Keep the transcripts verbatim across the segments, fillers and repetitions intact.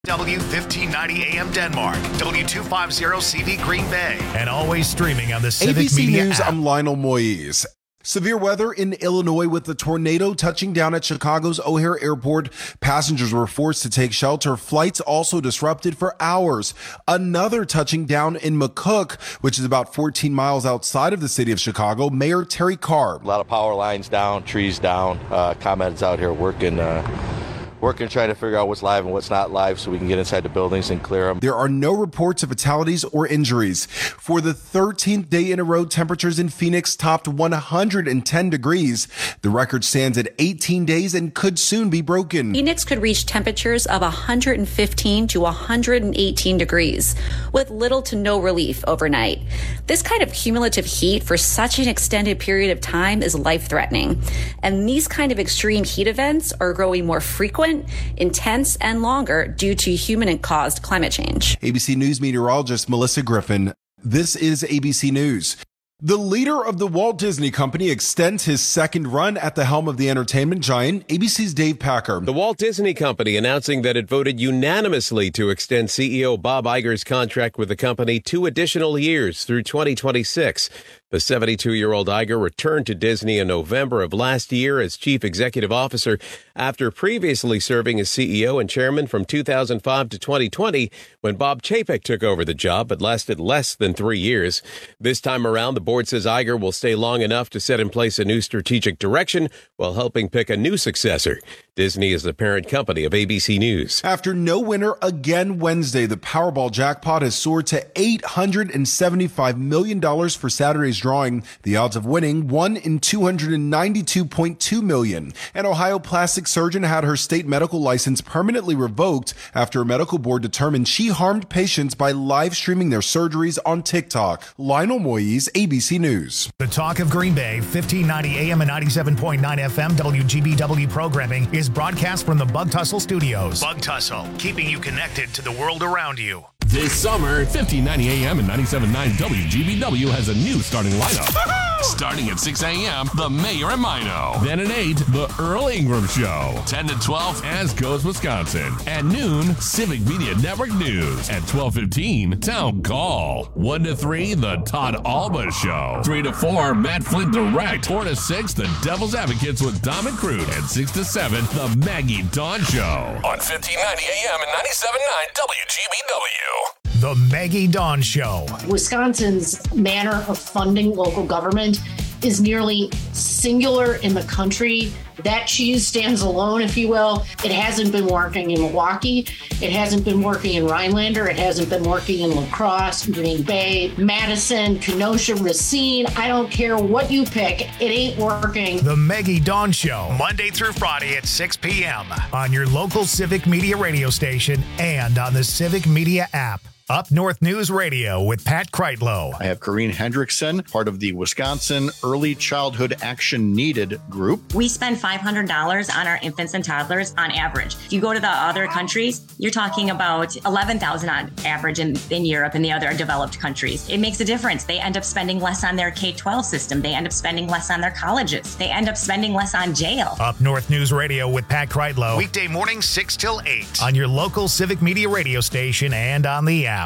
W fifteen ninety A M Denmark, W two fifty C V Green Bay, and always streaming on the Civic A B C Media News, app. I'm Lionel Moise. Severe weather in Illinois with the tornado touching down at Chicago's O'Hare Airport. Passengers were forced to take shelter. Flights also disrupted for hours. Another touching down in McCook, which is about fourteen miles outside of the city of Chicago. Mayor Terry Carr. A lot of power lines down, trees down. Uh, ComEd's out here working uh, working, trying to figure out what's live and what's not live so we can get inside the buildings and clear them. There are no reports of fatalities or injuries. For the thirteenth day in a row, temperatures in Phoenix topped one hundred ten degrees. The record stands at eighteen days and could soon be broken. Phoenix could reach temperatures of one hundred fifteen to one hundred eighteen degrees, with little to no relief overnight. This kind of cumulative heat for such an extended period of time is life-threatening. And these kind of extreme heat events are growing more frequent, intense, and longer due to human-caused climate change. A B C News meteorologist Melissa Griffin. This is A B C News. The leader of the Walt Disney Company extends his second run at the helm of the entertainment giant. A B C's Dave Packer. The Walt Disney Company announcing that it voted unanimously to extend C E O Bob Iger's contract with the company two additional years through twenty twenty-six. The seventy-two-year-old Iger returned to Disney in November of last year as chief executive officer after previously serving as C E O and chairman from two thousand five to twenty twenty when Bob Chapek took over the job, but lasted less than three years. This time around, the board says Iger will stay long enough to set in place a new strategic direction while helping pick a new successor. Disney is the parent company of A B C News. After no winner again Wednesday, the Powerball jackpot has soared to eight hundred seventy-five million dollars for Saturday's drawing. The odds of winning, one in two hundred ninety-two point two million. An Ohio plastic surgeon had her state medical license permanently revoked after a medical board determined she harmed patients by live streaming their surgeries on TikTok. Lionel Moise, A B C News. The Talk of Green Bay, fifteen ninety A M and ninety-seven point nine F M W G B W programming is broadcast from the Bug Tussle Studios. Bug Tussle, keeping you connected to the world around you. This summer, fifteen ninety A M and ninety-seven point nine W G B W has a new starting lineup. Starting at six A M, The Mayor and Mino. Then at eight, The Earl Ingram Show. ten to twelve, As Goes Wisconsin. At noon, Civic Media Network News. At twelve fifteen, Town Call. one to three, The Todd Alba Show. three to four, Matt Flint Direct. four to six, The Devil's Advocates with Dom and Crude. And six to seven, The Maggie Dawn Show. On fifteen ninety A M and ninety-seven point nine W G B W. The Maggie Dawn Show. Wisconsin's manner of funding local government is nearly singular in the country. That cheese stands alone, if you will. It hasn't been working in Milwaukee. It hasn't been working in Rhinelander. It hasn't been working in La Crosse, Green Bay, Madison, Kenosha, Racine. I don't care what you pick. It ain't working. The Maggie Dawn Show, Monday through Friday at six P M on your local Civic Media radio station and on the Civic Media app. Up North News Radio with Pat Kreitlow. I have Corrine Hendrickson, part of the Wisconsin Early Childhood Action Needed group. We spend five hundred dollars on our infants and toddlers on average. If you go to the other countries, you're talking about eleven thousand dollars on average in, in Europe and the other developed countries. It makes a difference. They end up spending less on their K twelve system. They end up spending less on their colleges. They end up spending less on jail. Up North News Radio with Pat Kreitlow. Weekday morning, six till eight. On your local Civic Media radio station and on the app.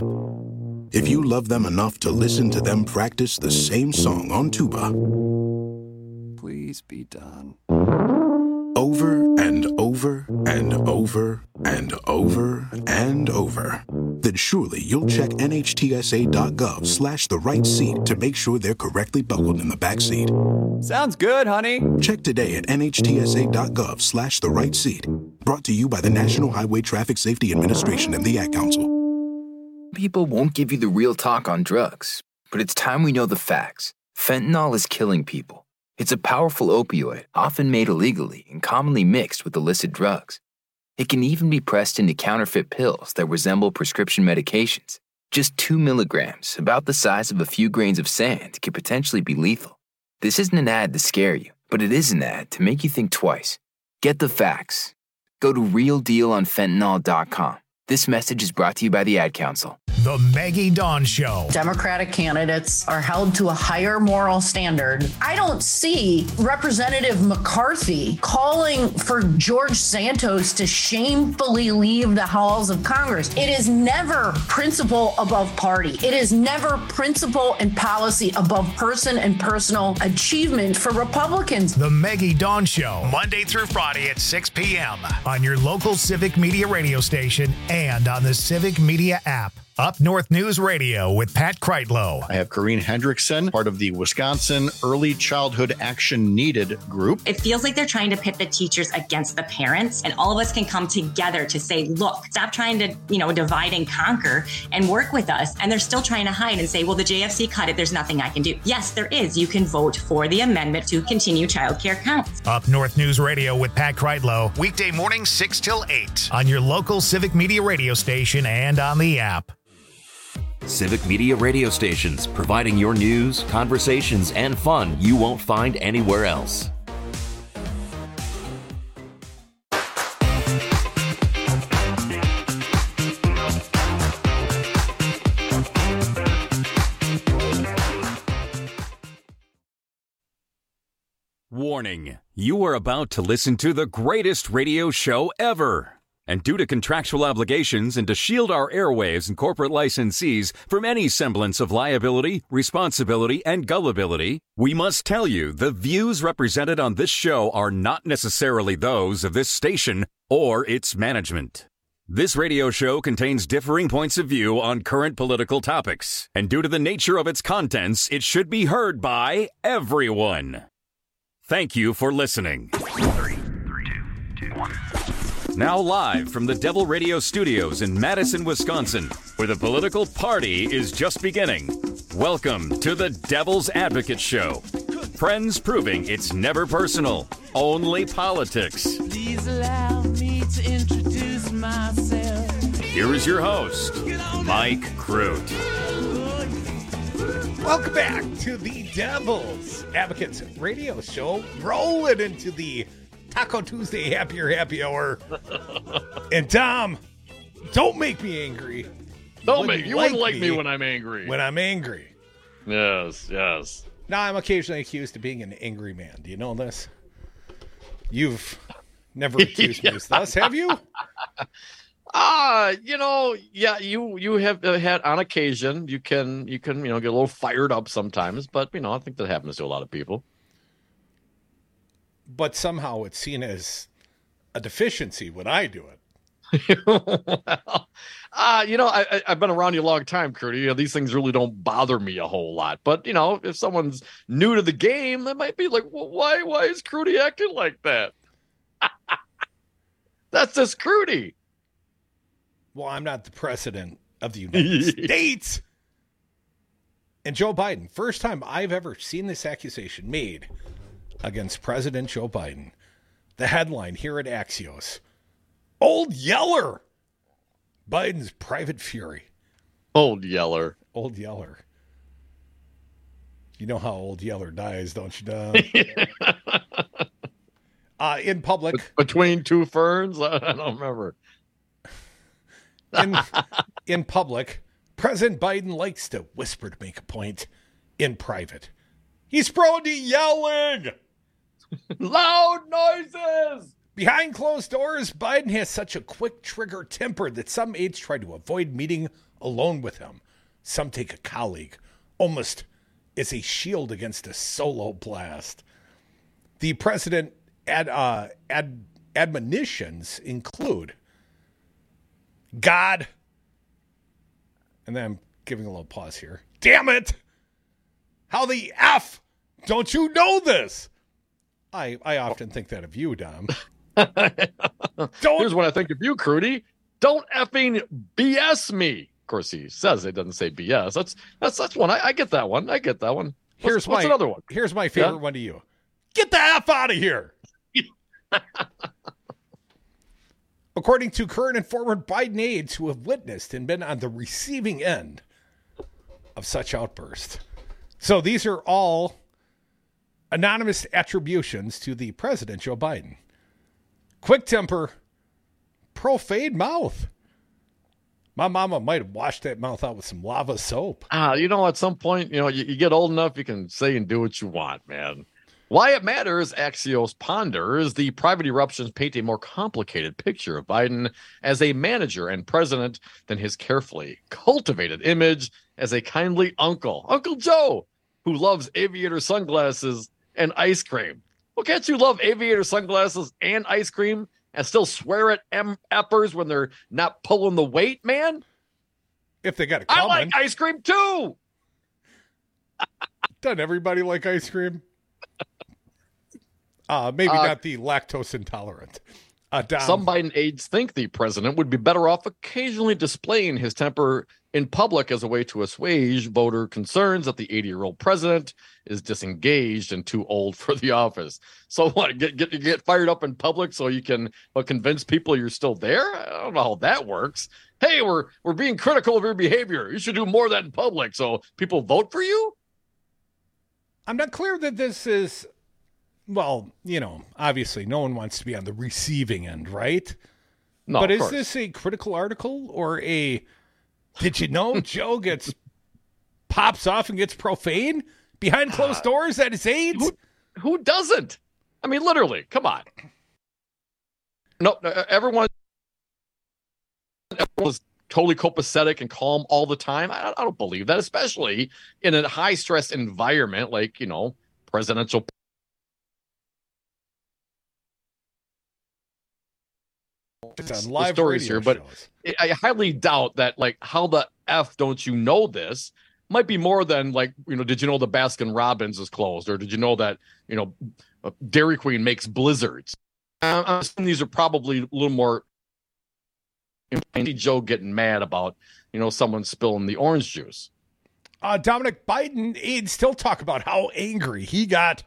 If you love them enough to listen to them practice the same song on tuba, please be done. Over and over and over and over and over, then surely you'll check nhtsa.gov slash the right seat to make sure they're correctly buckled in the back seat. Sounds good, honey. Check today at nhtsa.gov slash the right seat. Brought to you by the National Highway Traffic Safety Administration and the Ad Council. People won't give you the real talk on drugs, but it's time we know the facts. Fentanyl is killing people. It's a powerful opioid, often made illegally and commonly mixed with illicit drugs. It can even be pressed into counterfeit pills that resemble prescription medications. Just two milligrams, about the size of a few grains of sand, could potentially be lethal. This isn't an ad to scare you, but it is an ad to make you think twice. Get the facts. Go to real deal on fentanyl dot com. This message is brought to you by the Ad Council. The Maggie Dawn Show. Democratic candidates are held to a higher moral standard. I don't see Representative McCarthy calling for George Santos to shamefully leave the halls of Congress. It is never principle above party. It is never principle and policy above person and personal achievement for Republicans. The Maggie Dawn Show. Monday through Friday at six p.m. on your local Civic Media radio station and on the Civic Media app. Up North News Radio with Pat Kreitlow. I have Corrine Hendrickson, part of the Wisconsin Early Childhood Action Needed group. It feels like they're trying to pit the teachers against the parents, and all of us can come together to say, look, stop trying to, you know, divide and conquer and work with us. And they're still trying to hide and say, well, the J F C cut it. There's nothing I can do. Yes, there is. You can vote for the amendment to continue childcare counts. Up North News Radio with Pat Kreitlow. Weekday mornings six till eight. On your local Civic Media radio station and on the app. Civic Media radio stations, providing your news, conversations, and fun you won't find anywhere else. Warning, you are about to listen to the greatest radio show ever. And due to contractual obligations and to shield our airwaves and corporate licensees from any semblance of liability, responsibility, and gullibility, we must tell you the views represented on this show are not necessarily those of this station or its management. This radio show contains differing points of view on current political topics, and due to the nature of its contents, it should be heard by everyone. Thank you for listening. Three, three, two, two, one. Now live from the Devil Radio Studios in Madison, Wisconsin, where the political party is just beginning. Welcome to the Devil's Advocate Show. Friends proving it's never personal, only politics. Please allow me to introduce myself. Here is your host, Mike Crute. Welcome back to the Devil's Advocates Radio Show. Rolling into the Taco Tuesday Happier Happy Hour. And Tom, don't make me angry. Don't make you like wouldn't like me, me when I'm angry. When I'm angry. Yes, yes. Now I'm occasionally accused of being an angry man. Do you know this? You've never accused yeah. me of this, have you? Ah, uh, you know, yeah, you you have uh, had on occasion. You can you can you know get a little fired up sometimes, but you know I think that happens to a lot of people. But somehow it's seen as a deficiency when I do it. well, uh, you know, I, I, I've been around you a long time, Curdy. You know, these things really don't bother me a whole lot. But, you know, if someone's new to the game, they might be like, well, why, why is Crudy acting like that? That's just Crudy. Well, I'm not the president of the United States. And Joe Biden, first time I've ever seen this accusation made against President Joe Biden. The headline here at Axios: Old Yeller, Biden's private fury. Old Yeller. Old Yeller. You know how Old Yeller dies, don't you, Don? uh, in public. Between two ferns? I don't remember. in, in public, President Biden likes to whisper to make a point. In private, he's prone to yelling. Loud noises! Behind closed doors, Biden has such a quick trigger temper that some aides try to avoid meeting alone with him. Some take a colleague, almost as a shield against a solo blast. The president ad, uh, ad, admonitions include God, and then I'm giving a little pause here. Damn it! How the F don't you know this? I, I often think that of you, Dom. Don't. Here's what I think of you, Crudy. Don't effing B S me. Of course, he says it doesn't say B S. That's that's that's one. I, I get that one. I get that one. What's, here's what's my another one. Here's my favorite yeah? one to you. Get the F out of here. According to current and former Biden aides who have witnessed and been on the receiving end of such outbursts. So these are all anonymous attributions to the president, Joe Biden. Quick temper, profane mouth, My mama might have washed that mouth out with some lava soap. Ah, you know, at some point, you know, you, you get old enough, you can say and do what you want, man. Why it matters, Axios ponders, the private eruptions paint a more complicated picture of Biden as a manager and president than his carefully cultivated image as a kindly uncle, Uncle Joe, who loves aviator sunglasses and ice cream. Well, can't you love aviator sunglasses and ice cream and still swear at M F'ers when they're not pulling the weight, man? If they got it I coming. like ice cream too. Doesn't everybody like ice cream? Uh, maybe Uh, not the lactose intolerant. Uh, Dom, Some Biden aides think the president would be better off occasionally displaying his temper in public as a way to assuage voter concerns that the eighty-year-old president is disengaged and too old for the office. So what, get get get fired up in public so you can uh, convince people you're still there? I don't know how that works. Hey, we're we're being critical of your behavior. You should do more of that in public so people vote for you? I'm not clear that this is, well, you know, obviously no one wants to be on the receiving end, right? No, but of is course. this a critical article or a, did you know Joe gets, pops off and gets profane behind closed doors at his aides? Who, who doesn't? I mean, literally, come on. No, no, everyone, everyone was totally copacetic and calm all the time. I, I don't believe that, especially in a high-stress environment like, you know, presidential. It's on live stories radio here, but shows. I highly doubt that, like, how the F don't you know this might be more than, like, you know, did you know the Baskin Robbins is closed? Or did you know that, you know, Dairy Queen makes blizzards? I'm assuming these are probably a little more. I see Joe getting mad about, you know, someone spilling the orange juice. Uh, Dominic Biden aides still talk about how angry he got.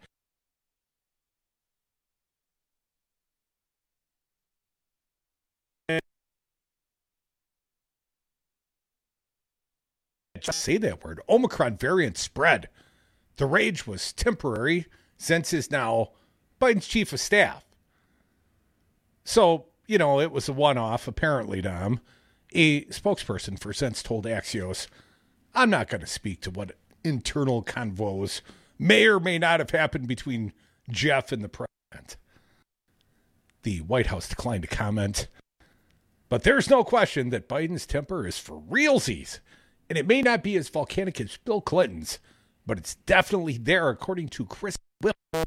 Just say that word. Omicron variant spread. The rage was temporary. Since is now Biden's chief of staff. So, you know, it was a one-off, apparently, Dom. A spokesperson for Sense told Axios, I'm not going to speak to what internal convos may or may not have happened between Jeff and the president. The White House declined to comment. But there's no question that Biden's temper is for realsies. And it may not be as volcanic as Bill Clinton's, but it's definitely there, according to Chris Whipple.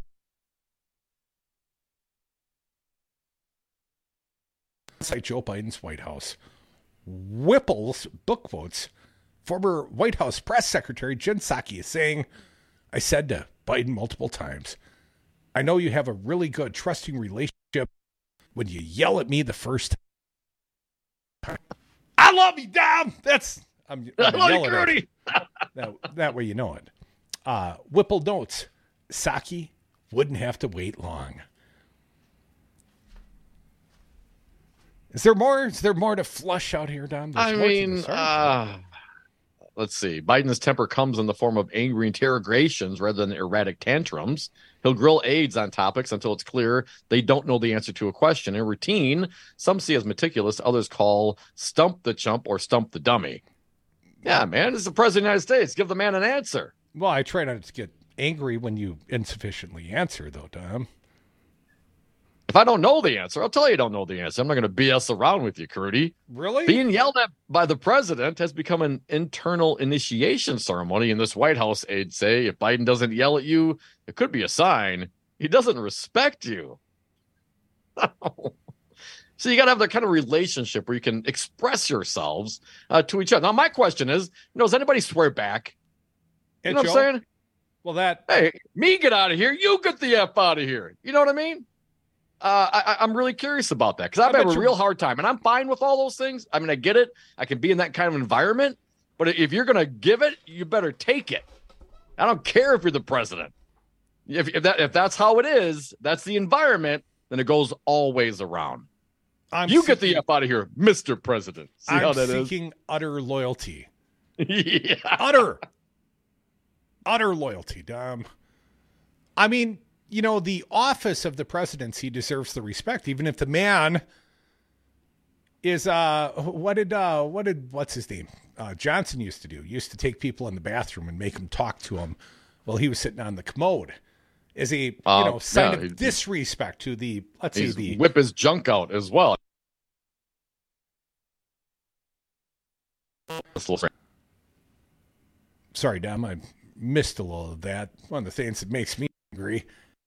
Inside Joe Biden's White House. Whipple's book quotes former White House press secretary Jen Psaki is saying, I said to Biden multiple times, I know you have a really good trusting relationship when you yell at me the first time. I love you, Dom. That's I'm, I'm I love yelling you, at Rudy. that, that way you know it. Uh, Whipple notes, Psaki wouldn't have to wait long. Is there more? Is there more to flush out here, Dom? There's I more to mean, this article. uh, let's see. Biden's temper comes in the form of angry interrogations rather than erratic tantrums. He'll grill aides on topics until it's clear they don't know the answer to a question. In routine, some see as meticulous, others call stump the chump or stump the dummy. Yeah, man, this is the president of the United States. Give the man an answer. Well, I try not to get angry when you insufficiently answer, though, Dom. If I don't know the answer, I'll tell you I don't know the answer. I'm not going to B S around with you, Crudy. Really? Being yelled at by the president has become an internal initiation ceremony in this White House, aides say. If Biden doesn't yell at you, it could be a sign he doesn't respect you. So you got to have that kind of relationship where you can express yourselves uh, to each other. Now, my question is, you know, does anybody swear back? You Hey, know what Joe? I'm saying? Well, that Hey, me get out of here. You get the F out of here. You know what I mean? Uh, I, I'm really curious about that because I've I had bet a you- real hard time, and I'm fine with all those things. I mean, I get it. I can be in that kind of environment, but if you're going to give it, you better take it. I don't care if you're the president. If, if that if that's how it is, that's the environment, then it goes always around. I'm you get the seeking- F out of here, Mister President. See how I'm that is? seeking utter loyalty. Yeah. Utter. Utter loyalty, Dom. I mean, you know, the office of the presidency deserves the respect, even if the man is uh, what did uh, what did what's his name uh, Johnson used to do? He used to take people in the bathroom and make them talk to him while he was sitting on the commode. Is a uh, you know sign yeah, of disrespect to the let's say the whip his junk out as well. Sorry, Dom, I missed a little of that. One of the things that makes me angry.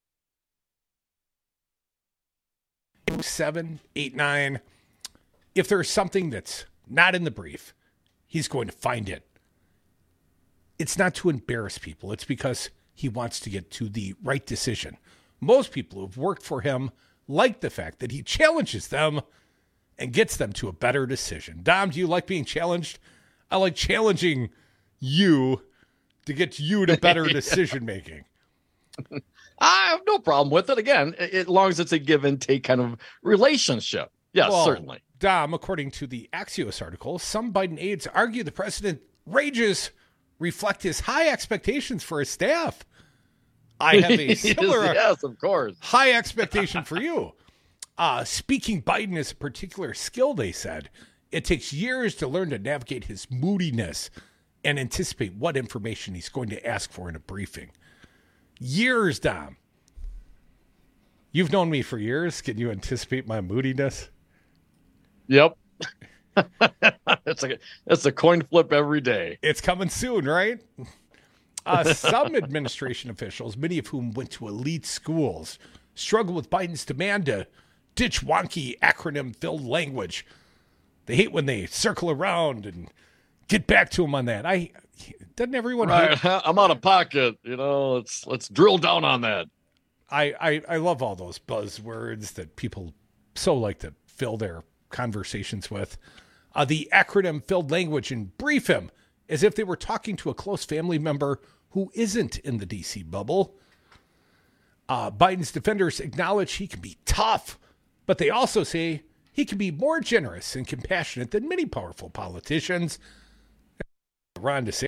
Seven, eight, nine. If there's something that's not in the brief, he's going to find it. It's not to embarrass people. It's because he wants to get to the right decision. Most people who've worked for him like the fact that he challenges them and gets them to a better decision. Dom, do you like being challenged? I like challenging you to get you to better decision making. I have no problem with it. Again, as long as it's a give and take kind of relationship. Yes, well, certainly. Dom, according to the Axios article, some Biden aides argue the president rages reflect his high expectations for his staff. I have a similar yes, of course. high expectation for you. Uh, speaking Biden is a particular skill, they said. It takes years to learn to navigate his moodiness and anticipate what information he's going to ask for in a briefing. Years, Dom. You've known me for years. Can you anticipate my moodiness? Yep. it's like it's a coin flip every day. It's coming soon, right? Uh, some administration officials, many of whom went to elite schools, struggle with Biden's demand to ditch wonky acronym-filled language. They hate when they circle around and get back to him on that. I doesn't everyone? Right. Hate? I'm out of pocket. You know, let's let's drill down on that. I, I I love all those buzzwords that people so like to fill their conversations with. Uh, the acronym-filled language and brief him as if they were talking to a close family member who isn't in the D C bubble. Uh, Biden's defenders acknowledge he can be tough, but they also say he can be more generous and compassionate than many powerful politicians. Ron DeSantis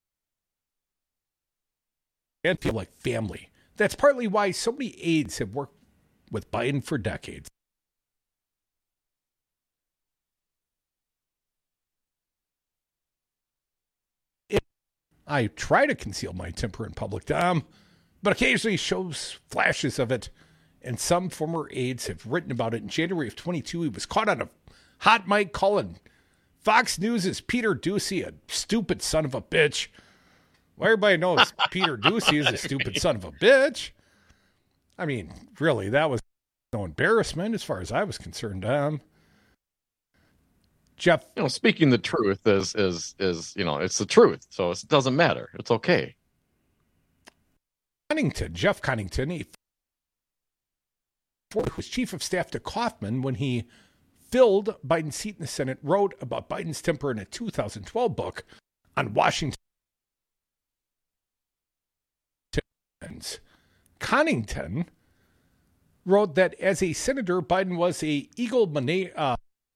and feel like family. That's partly why so many aides have worked with Biden for decades. I try to conceal my temper in public, Dom, but occasionally shows flashes of it, and some former aides have written about it. In January of twenty-two, he was caught on a hot mic calling Fox News' Peter Doocy a stupid son of a bitch. Well, everybody knows Peter Doocy is a stupid son of a bitch. I mean, really, that was no embarrassment as far as I was concerned, Dom. Jeff, you know, speaking the truth is is is you know, it's the truth, so it doesn't matter. It's okay. Connington, Jeff Connington, he was chief of staff to Kaufman when he filled Biden's seat in the Senate, wrote about Biden's temper in a two thousand twelve book on Washington. Connington wrote that as a senator, Biden was a egomaniac. Uh,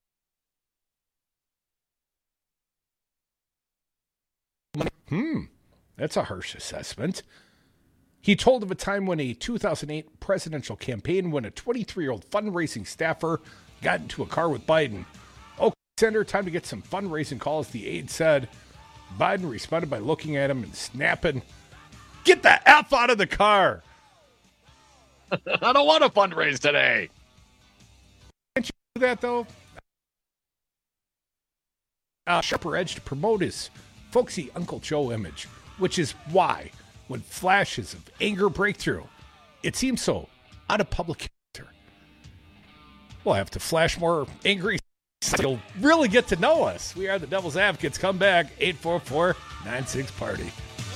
Hmm, that's a harsh assessment. He told of a time when a two thousand eight presidential campaign when a twenty-three-year-old fundraising staffer got into a car with Biden. Okay, Senator, time to get some fundraising calls, the aide said. Biden responded by looking at him and snapping, "Get the F out of the car." I don't want to fundraise today. Can't you do that, though? Uh, sharper edge to promote his folksy Uncle Joe image, which is why, when flashes of anger break through, it seems so out of public character. We'll have to flash more angry so you'll really get to know us. We are the Devil's Advocates. Come back, eight four four, nine six, party.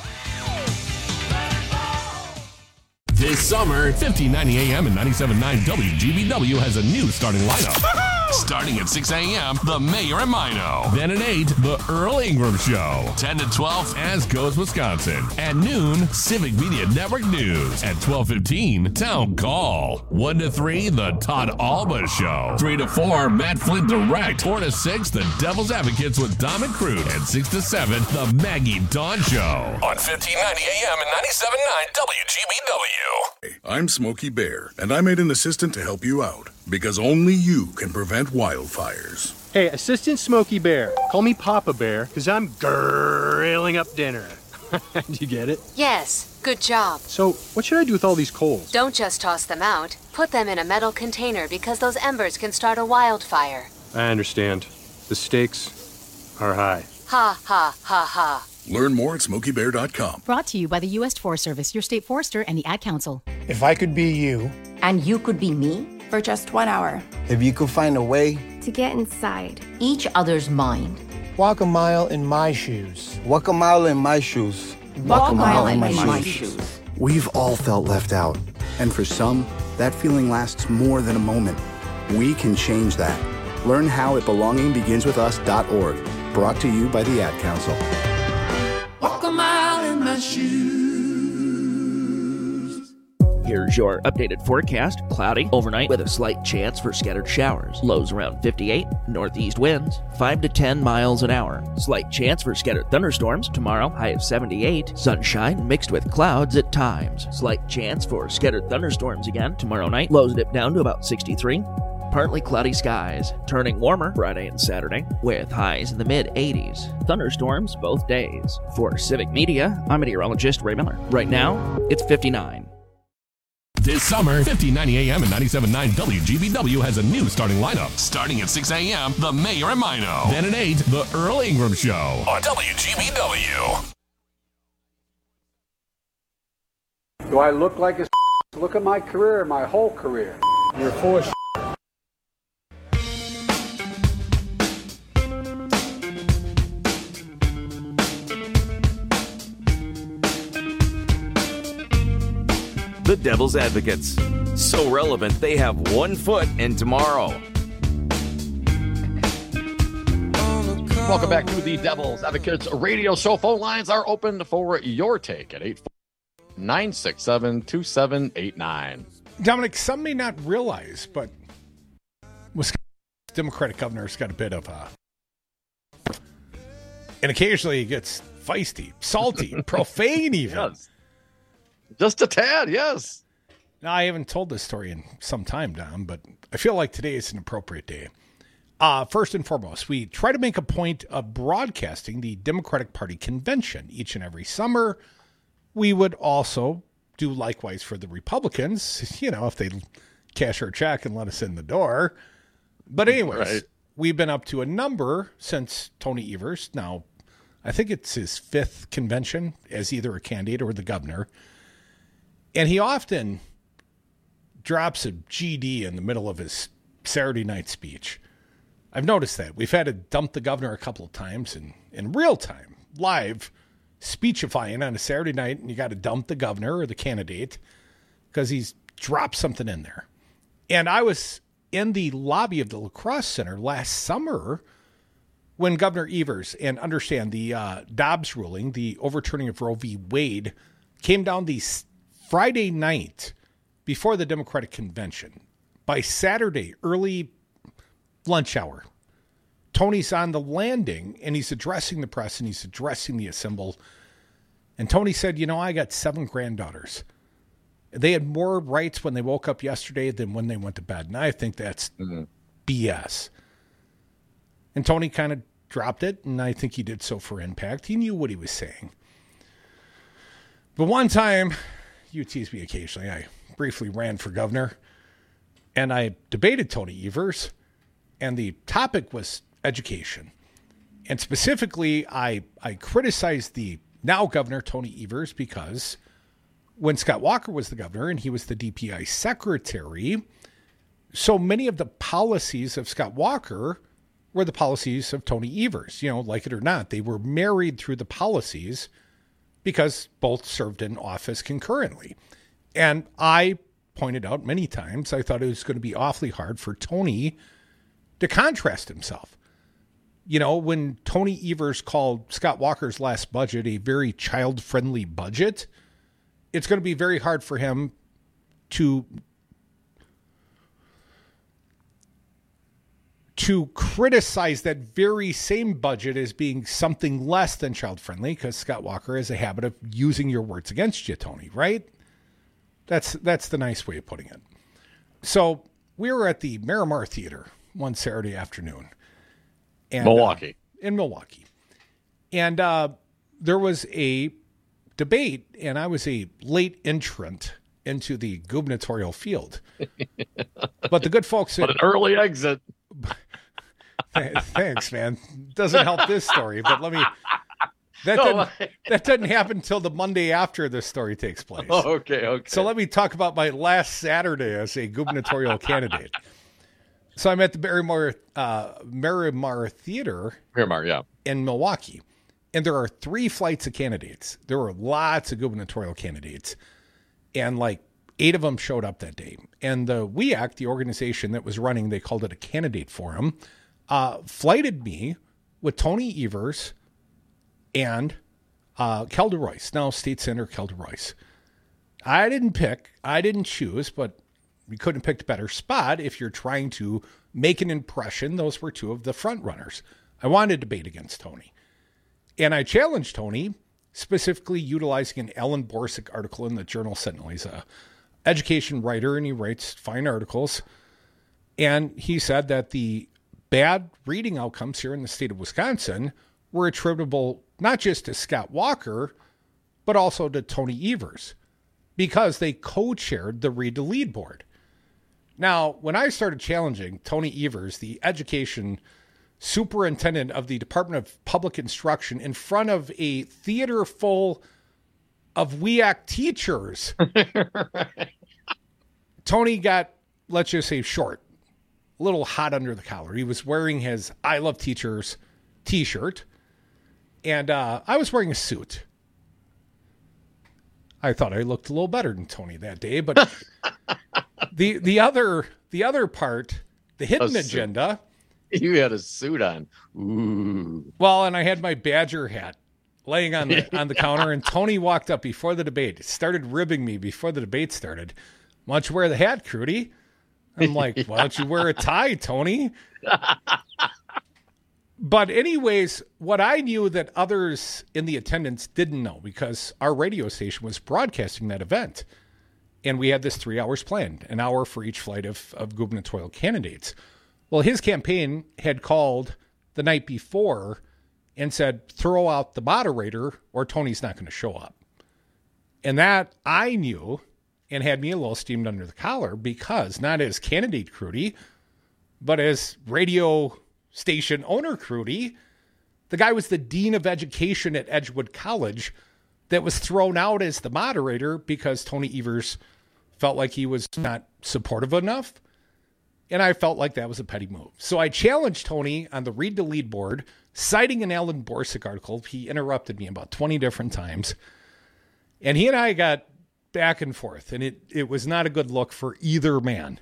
This summer, fifteen ninety A M and ninety-seven point nine W G B W has a new starting lineup. Starting at six A M, The Mayor and Mino. Then at eight, The Earl Ingram Show. ten to twelve, As Goes Wisconsin. At noon, Civic Media Network News. At twelve fifteen, Town Call. one to three, The Todd Alba Show. three to four, Matt Flint Direct. four to six, The Devil's Advocates with Dom and Crute. And six to seven, The Maggie Dawn Show. On fifteen ninety A M and ninety-seven point nine W G B W. I'm Smokey Bear, and I made an assistant to help you out. Because only you can prevent wildfires. Hey, Assistant Smokey Bear. Call me Papa Bear, because I'm grilling up dinner. Do you get it? Yes, good job. So, what should I do with all these coals? Don't just toss them out. Put them in a metal container because those embers can start a wildfire. I understand. The stakes are high. Ha, ha, ha, ha. Learn more at smokey bear dot com. Brought to you by the U S Forest Service, your state forester, and the Ad Council. If I could be you. And you could be me? For just one hour. If you could find a way. To get inside each other's mind. Walk a mile in my shoes. Walk a mile in my shoes. Walk, Walk a mile, mile in, my, in my shoes. shoes. We've all felt left out. And for some, that feeling lasts more than a moment. We can change that. Learn how at belonging begins with us dot org. Brought to you by the Ad Council. Walk a mile in my shoes. Here's your updated forecast. Cloudy overnight with a slight chance for scattered showers. Lows around fifty-eight. Northeast winds five to ten miles an hour. Slight chance for scattered thunderstorms tomorrow. High of seventy-eight. Sunshine mixed with clouds at times. Slight chance for scattered thunderstorms again tomorrow night. Lows dip down to about sixty-three. Partly cloudy skies, turning warmer Friday and Saturday, with highs in the mid-eighties. Thunderstorms both days. For Civic Media, I'm meteorologist Ray Miller. Right now, it's fifty-nine. This summer, fifteen ninety A M and ninety-seven point nine W G B W has a new starting lineup. Starting at six A M, The Mayor and Mino. Then at eight, The Earl Ingram Show on W G B W. Do I look like a Look at my career, my whole career. You're full of The Devil's Advocates. So relevant, they have one foot in tomorrow. Welcome back to the Devil's Advocates radio show. Phone lines are open for your take at eight four nine six seven two seven eight nine. Dominic, some may not realize, but Wisconsin Democratic governor's got a bit of a... And occasionally he gets feisty, salty, profane even. Yes. Just a tad, yes. Now, I haven't told this story in some time, Dom, but I feel like today is an appropriate day. Uh, first and foremost, we try to make a point of broadcasting the Democratic Party convention each and every summer. We would also do likewise for the Republicans, you know, if they cash our check and let us in the door. But anyways, right. We've been up to a number since Tony Evers. Now, I think it's his fifth convention as either a candidate or the governor. And he often drops a G D in the middle of his Saturday night speech. I've noticed that. We've had to dump the governor a couple of times in, in real time, live, speechifying on a Saturday night, and you got to dump the governor or the candidate because he's dropped something in there. And I was in the lobby of the La Crosse Center last summer when Governor Evers, and understand the uh, Dobbs ruling, the overturning of Roe v. Wade, came down the Friday night before the Democratic convention. By Saturday, early lunch hour, Tony's on the landing and he's addressing the press and he's addressing the assembled. And Tony said, you know, I got seven granddaughters. They had more rights when they woke up yesterday than when they went to bed. And I think that's mm-hmm. B S. And Tony kind of dropped it, and I think he did so for impact. He knew what he was saying. But one time, you tease me occasionally, I briefly ran for governor, and I debated Tony Evers, and the topic was education. And specifically, I, I criticized the now governor, Tony Evers, because when Scott Walker was the governor and he was the D P I secretary, so many of the policies of Scott Walker were the policies of Tony Evers. You know, like it or not, they were married through the policies because both served in office concurrently. And I pointed out many times, I thought it was going to be awfully hard for Tony to contrast himself. You know, when Tony Evers called Scott Walker's last budget a very child-friendly budget, it's going to be very hard for him to to criticize that very same budget as being something less than child-friendly, because Scott Walker has a habit of using your words against you, Tony, right? That's that's the nice way of putting it. So we were at the Miramar Theater one Saturday afternoon. And, Milwaukee. Uh, in Milwaukee. And uh, there was a debate, and I was a late entrant into the gubernatorial field. But the good folks said... But an early exit. Thanks, man. Doesn't help this story, but let me... That, no, doesn't, that doesn't happen until the Monday after this story takes place. Oh, okay, okay. So let me talk about my last Saturday as a gubernatorial candidate. So I'm at the Miramar, uh, Miramar Theater Miramar, yeah. in Milwaukee. And there are three flights of candidates. There were lots of gubernatorial candidates. And like eight of them showed up that day. And the W E A C, the organization that was running, they called it a candidate forum, uh, flighted me with Tony Evers and uh, Kelda Royce, now State Senator Kelda Royce. I didn't pick, I didn't choose, but we couldn't have picked a better spot if you're trying to make an impression. Those were two of the front runners. I wanted to debate against Tony. And I challenged Tony, specifically utilizing an Alan Borsick article in the Journal Sentinel. He's a education writer, and he writes fine articles. And he said that the bad reading outcomes here in the state of Wisconsin were attributable not just to Scott Walker, but also to Tony Evers, because they co-chaired the Read to Lead board. Now, when I started challenging Tony Evers, the education superintendent of the Department of Public Instruction, in front of a theater full of W E A C teachers, Tony got, let's just say, short, a little hot under the collar. He was wearing his I Love Teachers t-shirt, and uh, I was wearing a suit. I thought I looked a little better than Tony that day, but the the other the other part, the hidden agenda. You had a suit on. Ooh. Well, and I had my Badger hat laying on the on the counter, and Tony walked up before the debate, started ribbing me before the debate started. Why don't you wear the hat, Crudy? I'm like, why don't you wear a tie, Tony? But anyways, what I knew that others in the attendance didn't know, because our radio station was broadcasting that event. And we had this three hours planned, an hour for each flight of, of gubernatorial candidates. Well, his campaign had called the night before and said, throw out the moderator or Tony's not going to show up. And that I knew and had me a little steamed under the collar, because not as candidate Crudy, but as radio station owner Crudy, the guy was the dean of education at Edgewood College that was thrown out as the moderator because Tony Evers felt like he was not supportive enough. And I felt like that was a petty move. So I challenged Tony on the Read to Lead board, citing an Alan Borsick article. He interrupted me about twenty different times. And he and I got back and forth, and it, it was not a good look for either man.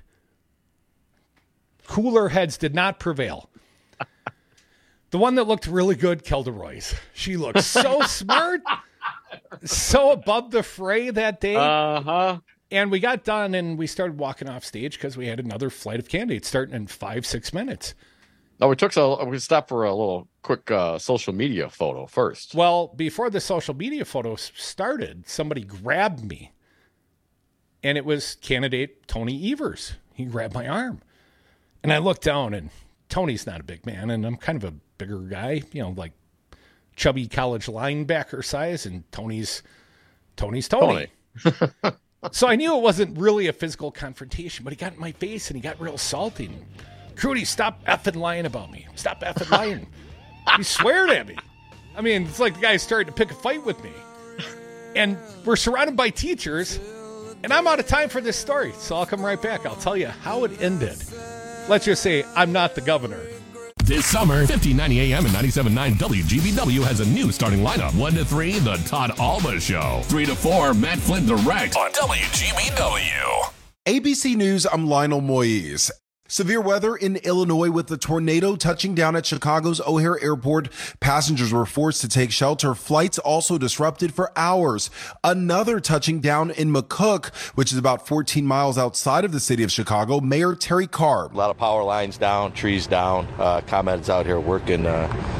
Cooler heads did not prevail. The one that looked really good, Kelda Royce. She looked so smart, so above the fray that day. Uh-huh. And we got done, and we started walking off stage because we had another flight of candidates starting in five, six minutes. No, we took so we stopped for a little quick uh, social media photo first. Well, before the social media photo started, somebody grabbed me, and it was candidate Tony Evers. He grabbed my arm, and I looked down, and Tony's not a big man, and I'm kind of a bigger guy, you know, like chubby college linebacker size, and Tony's Tony's Tony. Tony. So I knew it wasn't really a physical confrontation, but he got in my face and he got real salty. Crudy, stop effing lying about me. Stop effing lying. He sweared at me. I mean, it's like the guy started to pick a fight with me. And we're surrounded by teachers, and I'm out of time for this story, so I'll come right back. I'll tell you how it ended. Let's just say I'm not the governor. This summer, fifteen ninety A M and ninety-seven point nine W G B W has a new starting lineup. one to three, The Todd Alba Show. three to four, Matt Flynn Direct on W G B W. A B C News, I'm Lionel Moise. Severe weather in Illinois with the tornado touching down at Chicago's O'Hare Airport. Passengers were forced to take shelter. Flights also disrupted for hours. Another touching down in McCook, which is about fourteen miles outside of the city of Chicago. Mayor Terry Carr. A lot of power lines down, trees down. Uh, ComEd's out here working uh,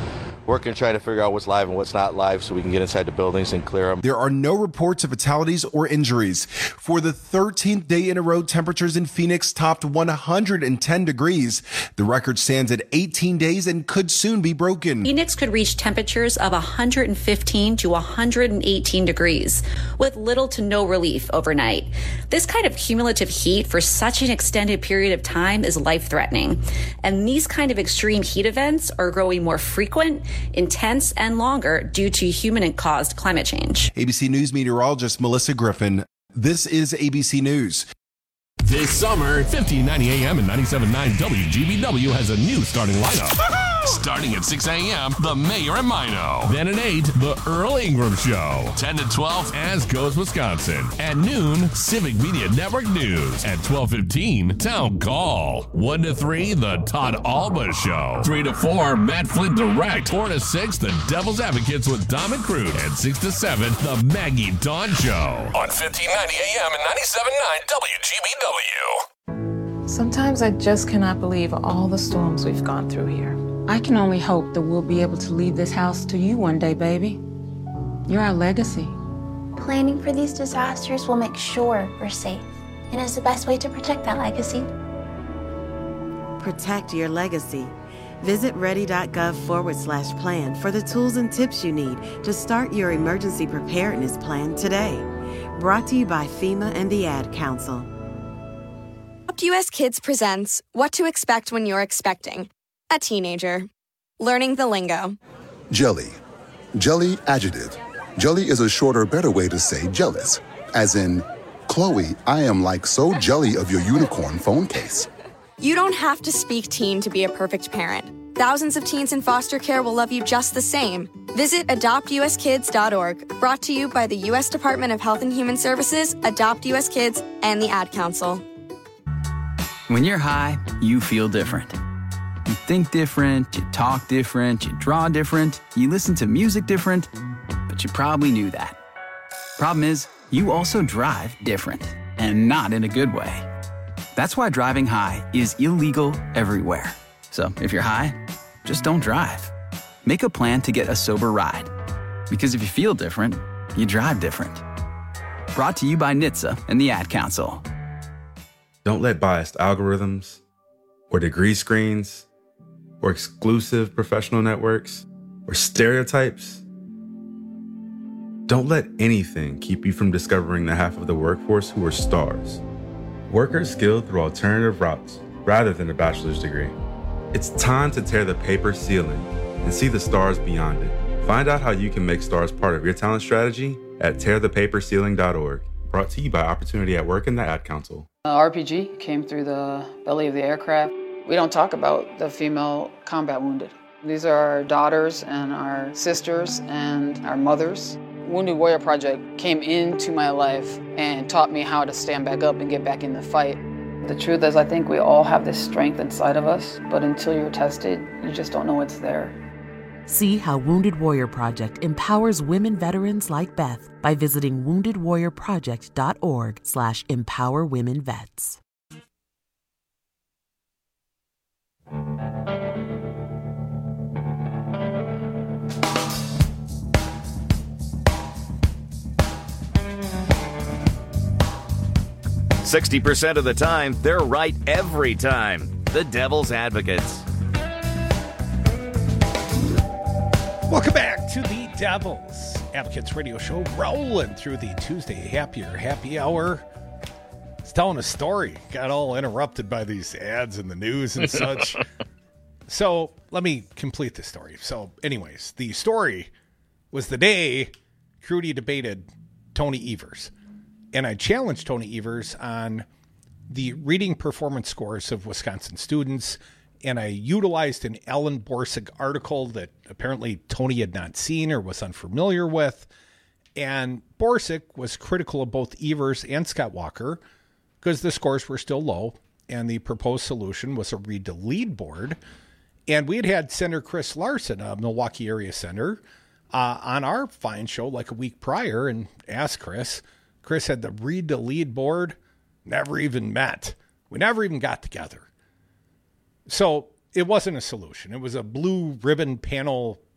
working trying to figure out what's live and what's not live so we can get inside the buildings and clear them. There are no reports of fatalities or injuries. For the thirteenth day in a row, temperatures in Phoenix topped one hundred ten degrees. The record stands at eighteen days and could soon be broken. Phoenix could reach temperatures of one hundred fifteen to one hundred eighteen degrees, with little to no relief overnight. This kind of cumulative heat for such an extended period of time is life-threatening. And these kind of extreme heat events are growing more frequent, intense, and longer due to human-caused climate change. A B C News meteorologist Melissa Griffin. This is A B C News. This summer, fifteen ninety A M and ninety-seven point nine W G B W has a new starting lineup. Starting at six A M, The Mayor and Mino. Then at eight, The Earl Ingram Show. ten to twelve, As Goes Wisconsin. At noon, Civic Media Network News. At twelve fifteen, Town Call. one to three, The Todd Alba Show. three to four, Matt Flint Direct. four to six, The Devil's Advocates with Dom and Crude. And six to seven, The Maggie Dawn Show. On fifteen ninety A M and ninety-seven point nine W G B W. Sometimes I just cannot believe all the storms we've gone through here. I can only hope that we'll be able to leave this house to you one day, baby. You're our legacy. Planning for these disasters will make sure we're safe, and is the best way to protect that legacy. Protect your legacy. Visit ready.gov forward slash plan for the tools and tips you need to start your emergency preparedness plan today. Brought to you by FEMA and the Ad Council. U S Kids presents What to Expect When You're Expecting a Teenager. Learning the lingo. Jelly. Jelly adjective. Jelly is a shorter, better way to say jealous. As in, Chloe, I am like so jelly of your unicorn phone case. You don't have to speak teen to be a perfect parent. Thousands of teens in foster care will love you just the same. Visit adopt u s kids dot org. Brought to you by the U S Department of Health and Human Services, Adopt U S Kids, and the Ad Council. When you're high, you feel different. You think different, you talk different, you draw different, you listen to music different, but you probably knew that. Problem is, you also drive different, and not in a good way. That's why driving high is illegal everywhere. So if you're high, just don't drive. Make a plan to get a sober ride. Because if you feel different, you drive different. Brought to you by N H T S A and the Ad Council. Don't let biased algorithms or degree screens or exclusive professional networks or stereotypes. Don't let anything keep you from discovering the half of the workforce who are stars. Workers skilled through alternative routes rather than a bachelor's degree. It's time to tear the paper ceiling and see the stars beyond it. Find out how you can make stars part of your talent strategy at tear the paper ceiling dot org. Brought to you by Opportunity at Work and the Ad Council. Uh, R P G came through the belly of the aircraft. We don't talk about the female combat wounded. These are our daughters and our sisters and our mothers. Wounded Warrior Project came into my life and taught me how to stand back up and get back in the fight. The truth is, I think we all have this strength inside of us, but until you're tested, you just don't know what's there. See how Wounded Warrior Project empowers women veterans like Beth by visiting wounded warrior project dot org slash empower women vets. sixty percent of the time, they're right every time. The Devil's Advocates. Welcome back to the Devil's Advocates radio show, rolling through the Tuesday Happier Happy Hour. It's telling a story. Got all interrupted by these ads in the news and such. So let me complete the story. So anyways, the story was the day Crudy debated Tony Evers. And I challenged Tony Evers on the reading performance scores of Wisconsin students. And I utilized an Ellen Borsig article that apparently Tony had not seen or was unfamiliar with. And Borsig was critical of both Evers and Scott Walker because the scores were still low. And the proposed solution was a read to lead board. And we had had Senator Chris Larson, a Milwaukee area senator, uh, on our fine show like a week prior and asked Chris. Chris had the read to lead board, never even met. We never even got together. So it wasn't a solution. It was a blue ribbon panel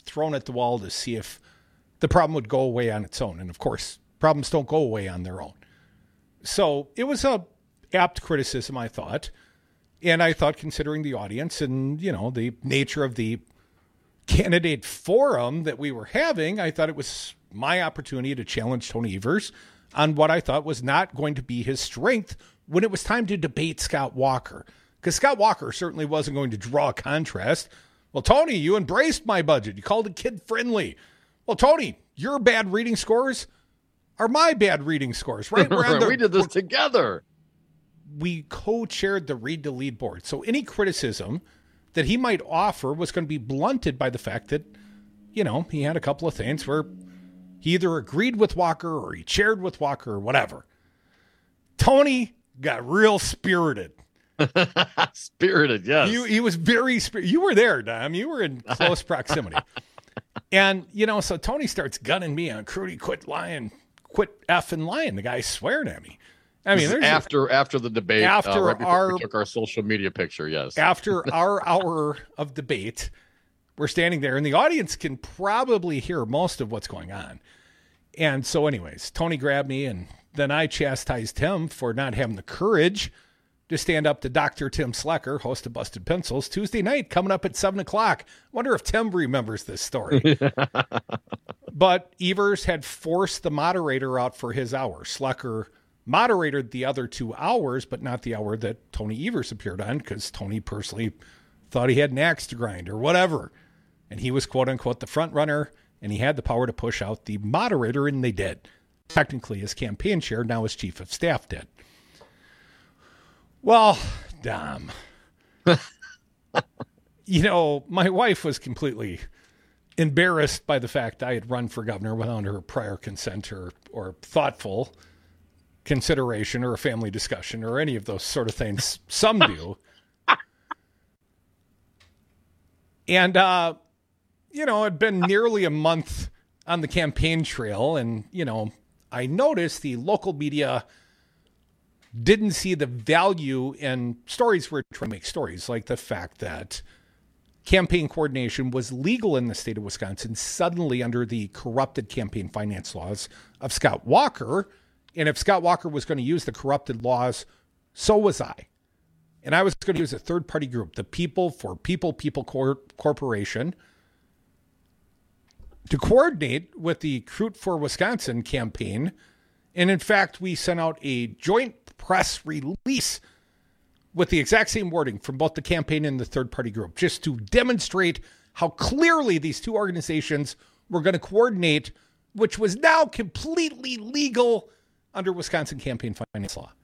thrown at the wall to see if the problem would go away on its own. And of course, problems don't go away on their own. So it was a apt criticism, I thought. And I thought, considering the audience and, you know, the nature of the candidate forum that we were having, I thought it was my opportunity to challenge Tony Evers on what I thought was not going to be his strength when it was time to debate Scott Walker. Because Scott Walker certainly wasn't going to draw a contrast. Well, Tony, you embraced my budget. You called it kid-friendly. Well, Tony, your bad reading scores are my bad reading scores, right? We're on the, we did this together. We co-chaired the Read to Lead board. So any criticism that he might offer was going to be blunted by the fact that, you know, he had a couple of things where he either agreed with Walker or he chaired with Walker or whatever. Tony got real spirited. Spirited, yes. He, he was very spirited. You were there, Dom. You were in close proximity. And, you know, so Tony starts gunning me on Crudy, quit lying, quit effing lying. The guy's swearing at me. I mean, there's after a, after the debate, after uh, right before our, we took our social media picture, yes. After our hour of debate, we're standing there, and the audience can probably hear most of what's going on. And so anyways, Tony grabbed me, and then I chastised him for not having the courage to stand up to Doctor Tim Slecker, host of Busted Pencils, Tuesday night, coming up at seven o'clock. Wonder if Tim remembers this story. But Evers had forced the moderator out for his hour. Slecker moderated the other two hours, but not the hour that Tony Evers appeared on, because Tony personally thought he had an axe to grind or whatever. And he was, quote unquote, the front runner, and he had the power to push out the moderator, and they did. Technically, his campaign chair, now his chief of staff, did. Well, Dom, you know, my wife was completely embarrassed by the fact I had run for governor without her prior consent or, or thoughtful consideration or a family discussion or any of those sort of things. Some do. And, uh, you know, it'd been nearly a month on the campaign trail. And, you know, I noticed the local media didn't see the value in stories we're trying to make stories, like the fact that campaign coordination was legal in the state of Wisconsin suddenly under the corrupted campaign finance laws of Scott Walker. And if Scott Walker was going to use the corrupted laws, so was I. And I was going to use a third-party group, the People for People People Cor- Corporation, to coordinate with the Crute for Wisconsin campaign. And in fact, we sent out a joint press release with the exact same wording from both the campaign and the third-party group, just to demonstrate how clearly these two organizations were going to coordinate, which was now completely legal under Wisconsin campaign finance law.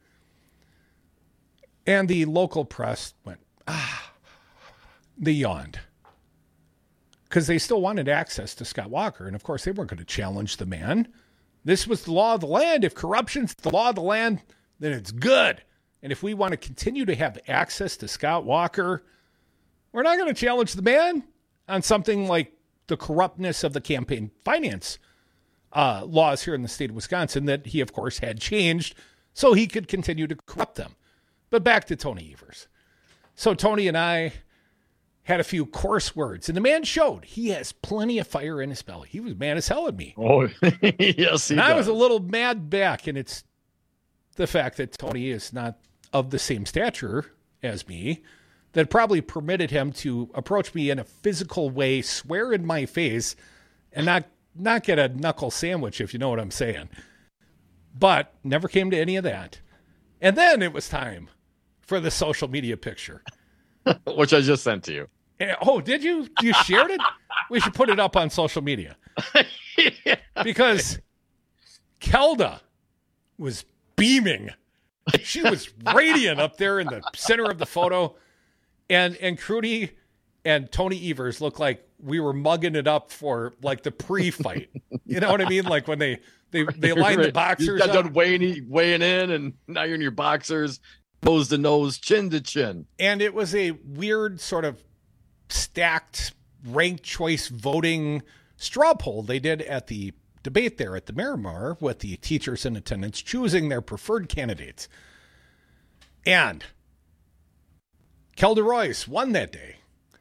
And the local press went, ah, they yawned. Because they still wanted access to Scott Walker. And of course, they weren't going to challenge the man. This was the law of the land. If corruption's the law of the land, then it's good. And if we want to continue to have access to Scott Walker, we're not going to challenge the man on something like the corruptness of the campaign finance uh, laws here in the state of Wisconsin that he, of course, had changed so he could continue to corrupt them. But back to Tony Evers. So Tony and I had a few coarse words, and the man showed he has plenty of fire in his belly. He was mad as hell at me. Oh, yes, he And I does. was a little mad back, and it's the fact that Tony is not of the same stature as me that probably permitted him to approach me in a physical way, swear in my face, and not not get a knuckle sandwich, if you know what I'm saying. But never came to any of that. And then it was time for the social media picture. Which I just sent to you. And, oh, did you? You shared it? We should put it up on social media. Yeah. Because Kelda was beaming. She was radiant up there in the center of the photo. And and Crudy and Tony Evers looked like we were mugging it up for like the pre-fight. You know what I mean? Like when they they, they lined the boxers You got up. done weighing, weighing in, and now you're in your boxers, nose to nose, chin to chin. And it was a weird sort of stacked ranked choice voting straw poll they did at the debate there at the Miramar with the teachers in attendance choosing their preferred candidates. And Kelda Royce won that day.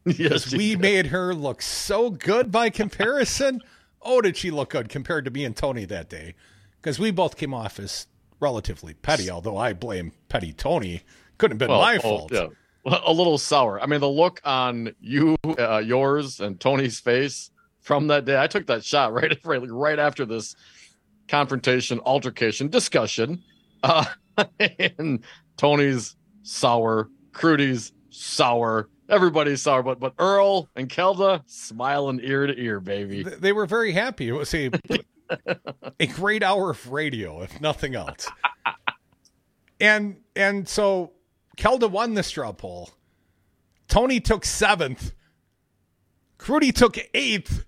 Because we did. made her look so good by comparison. Oh, did she look good compared to me and Tony that day? Because we both came off as relatively petty, although I blame petty Tony. Couldn't have been Well, my oh, fault. Yeah. A little sour. I mean, the look on you, uh, yours, and Tony's face from that day. I took that shot right, right, right after this confrontation, altercation, discussion. Uh, and Tony's sour, Crudy's sour, everybody's sour, but but Earl and Kelda smiling ear to ear, baby. They were very happy. It was a a great hour of radio, if nothing else. And and so Kelda won the straw poll. Tony took seventh. Crudy took eighth.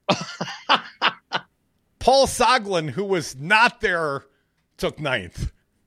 Paul Soglin, who was not there, took ninth.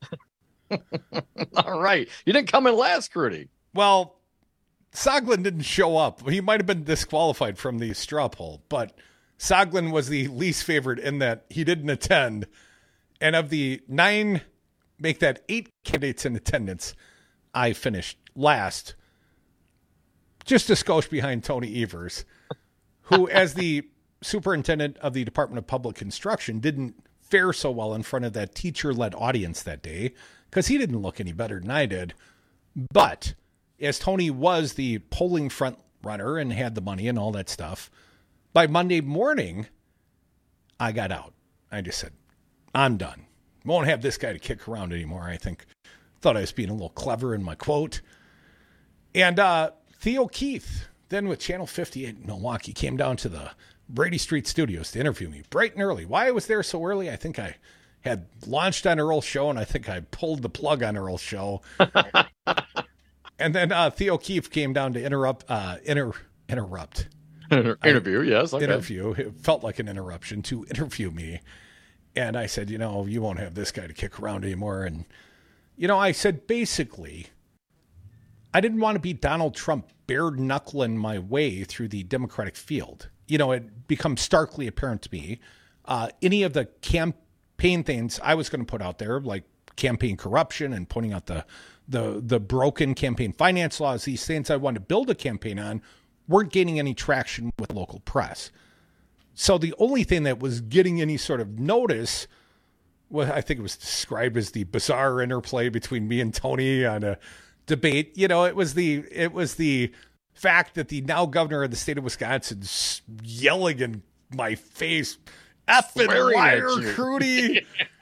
All right. You didn't come in last, Crudy. Well, Soglin didn't show up. He might have been disqualified from the straw poll, but Soglin was the least favorite in that he didn't attend. And of the nine, make that eight candidates in attendance, I finished last, just a skosh behind Tony Evers, who, as the superintendent of the Department of Public Instruction, didn't fare so well in front of that teacher-led audience that day because he didn't look any better than I did. But as Tony was the polling front runner and had the money and all that stuff, by Monday morning, I got out. I just said, I'm done. Won't have this guy to kick around anymore, I think. Thought I was being a little clever in my quote. And uh, Theo Keith, then with Channel fifty-eight in Milwaukee, came down to the Brady Street studios to interview me bright and early. Why I was there so early, I think I had launched on Earl's show, and I think I pulled the plug on Earl's show. And then uh, Theo Keith came down to interrupt, uh, inter, interrupt. Interview, I, yes. Okay. Interview. It felt like an interruption to interview me. And I said, you know, you won't have this guy to kick around anymore. And, you know, I said, basically, I didn't want to be Donald Trump bare knuckling my way through the Democratic field. You know, it becomes starkly apparent to me. Uh, any of the campaign things I was going to put out there, like campaign corruption and pointing out the, the, the broken campaign finance laws, these things I wanted to build a campaign on, weren't gaining any traction with local press. So the only thing that was getting any sort of notice was, I think it was described as the bizarre interplay between me and Tony on a debate. You know, it was the it was the fact that the now governor of the state of Wisconsin yelling in my face, effing liar, Crudy.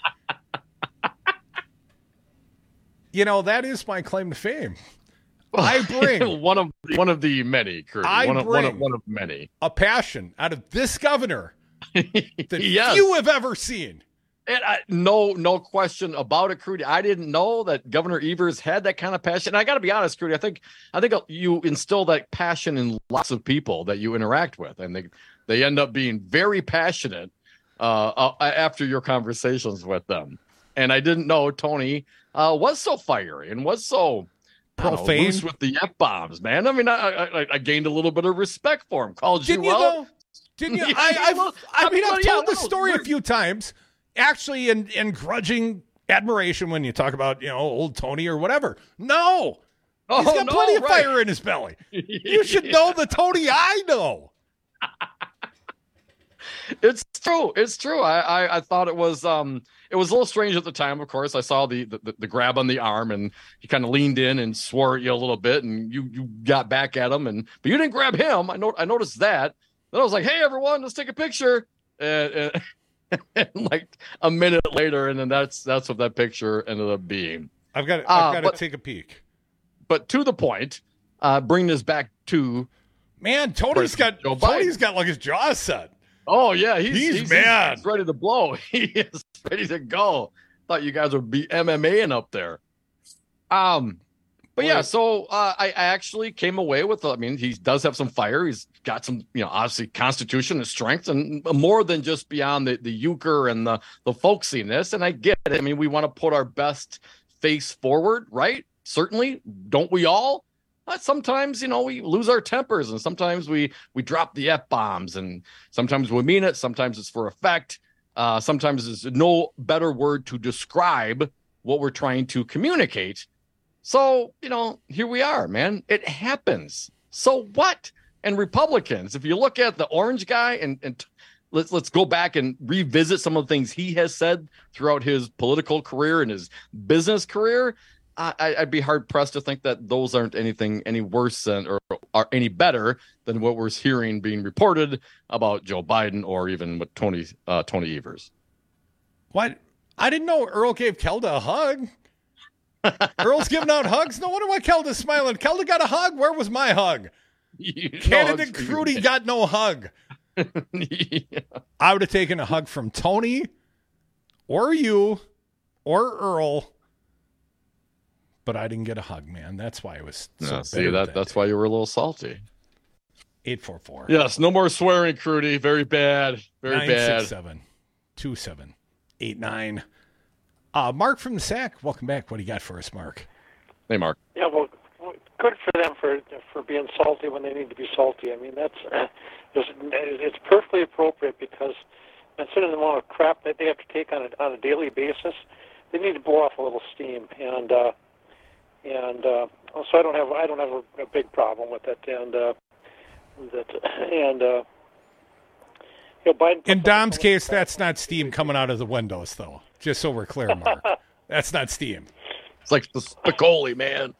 You know, that is my claim to fame. I bring one of one of the many, Crudy. I one, of, bring one of one of many. A passion out of this governor that Yes. few have ever seen. And I, no, no question about it, Crudy. I didn't know that Governor Evers had that kind of passion. And I got to be honest, Crudy. I think I think you instill that passion in lots of people that you interact with, and they they end up being very passionate uh, uh, after your conversations with them. And I didn't know Tony uh, was so fiery and was so profane loose with the F bombs, man. I mean, I, I I gained a little bit of respect for him. Called Didn't you you out. though? Didn't you? Yeah, I, I've, well, I mean, I've yeah, told the well, story a we're- few times, actually, in, in grudging admiration when you talk about, you know, old Tony or whatever. No, Oh, he's got no, plenty of right. fire in his belly. You should know the Tony I know. It's true. It's true. I, I I thought it was um it was a little strange at the time. Of course, I saw the the, the grab on the arm, and he kind of leaned in and swore at you a little bit, and you you got back at him, and but you didn't grab him. I know I noticed that. Then I was like, hey everyone, let's take a picture. And, and, and like a minute later, and then that's that's what that picture ended up being. I've got Uh, I've got to but- take a peek. But to the point, uh, bring this back to Man, Tony's got Joe Biden. Tony's got like his jaw set. Oh yeah, he's He's he's, mad. he's ready to blow. He is ready to go. Thought you guys would be MMAing up there. Um, but yeah, Boy. so uh, I, I actually came away with. I mean, he does have some fire. He's got some, you know, obviously constitution and strength, and more than just beyond the the euchre and the the folksiness. And I get it. I mean, we want to put our best face forward, right? Certainly, don't we all? But sometimes, you know, we lose our tempers, and sometimes we we drop the F bombs, and sometimes we mean it. Sometimes it's for effect. Uh, sometimes there's no better word to describe what we're trying to communicate. So, you know, here we are, man. It happens. So what? And Republicans, if you look at the orange guy and, and let's let's go back and revisit some of the things he has said throughout his political career and his business career, I, I'd be hard pressed to think that those aren't anything any worse than or are any better than what we're hearing being reported about Joe Biden or even with Tony uh, Tony Evers. What? I didn't know Earl gave Kelda a hug. Earl's giving out hugs. No wonder why Kelda's smiling. Kelda got a hug. Where was my hug? You Candidate Crudy got no hug. Yeah. I would have taken a hug from Tony or you or Earl, but I didn't get a hug, man. That's why it was so no, see that. That's why you were a little salty. eight four four Yes, no more swearing, Crudy. Very bad. Very nine bad. nine six seven two seven eight nine Uh, Mark from the Sack, welcome back. What do you got for us, Mark? Hey, Mark. Yeah, well, good for them for for being salty when they need to be salty. I mean, that's uh, it's perfectly appropriate because considering the amount of crap that they have to take on a on a daily basis, they need to blow off a little steam. And uh, and uh, so I don't have I don't have a, a big problem with it. And uh, that and. Uh, you know, Biden In Dom's case, that's not steam coming out of the windows, though. Just so we're clear, Mark. That's not steam. It's like the Spicoli, man.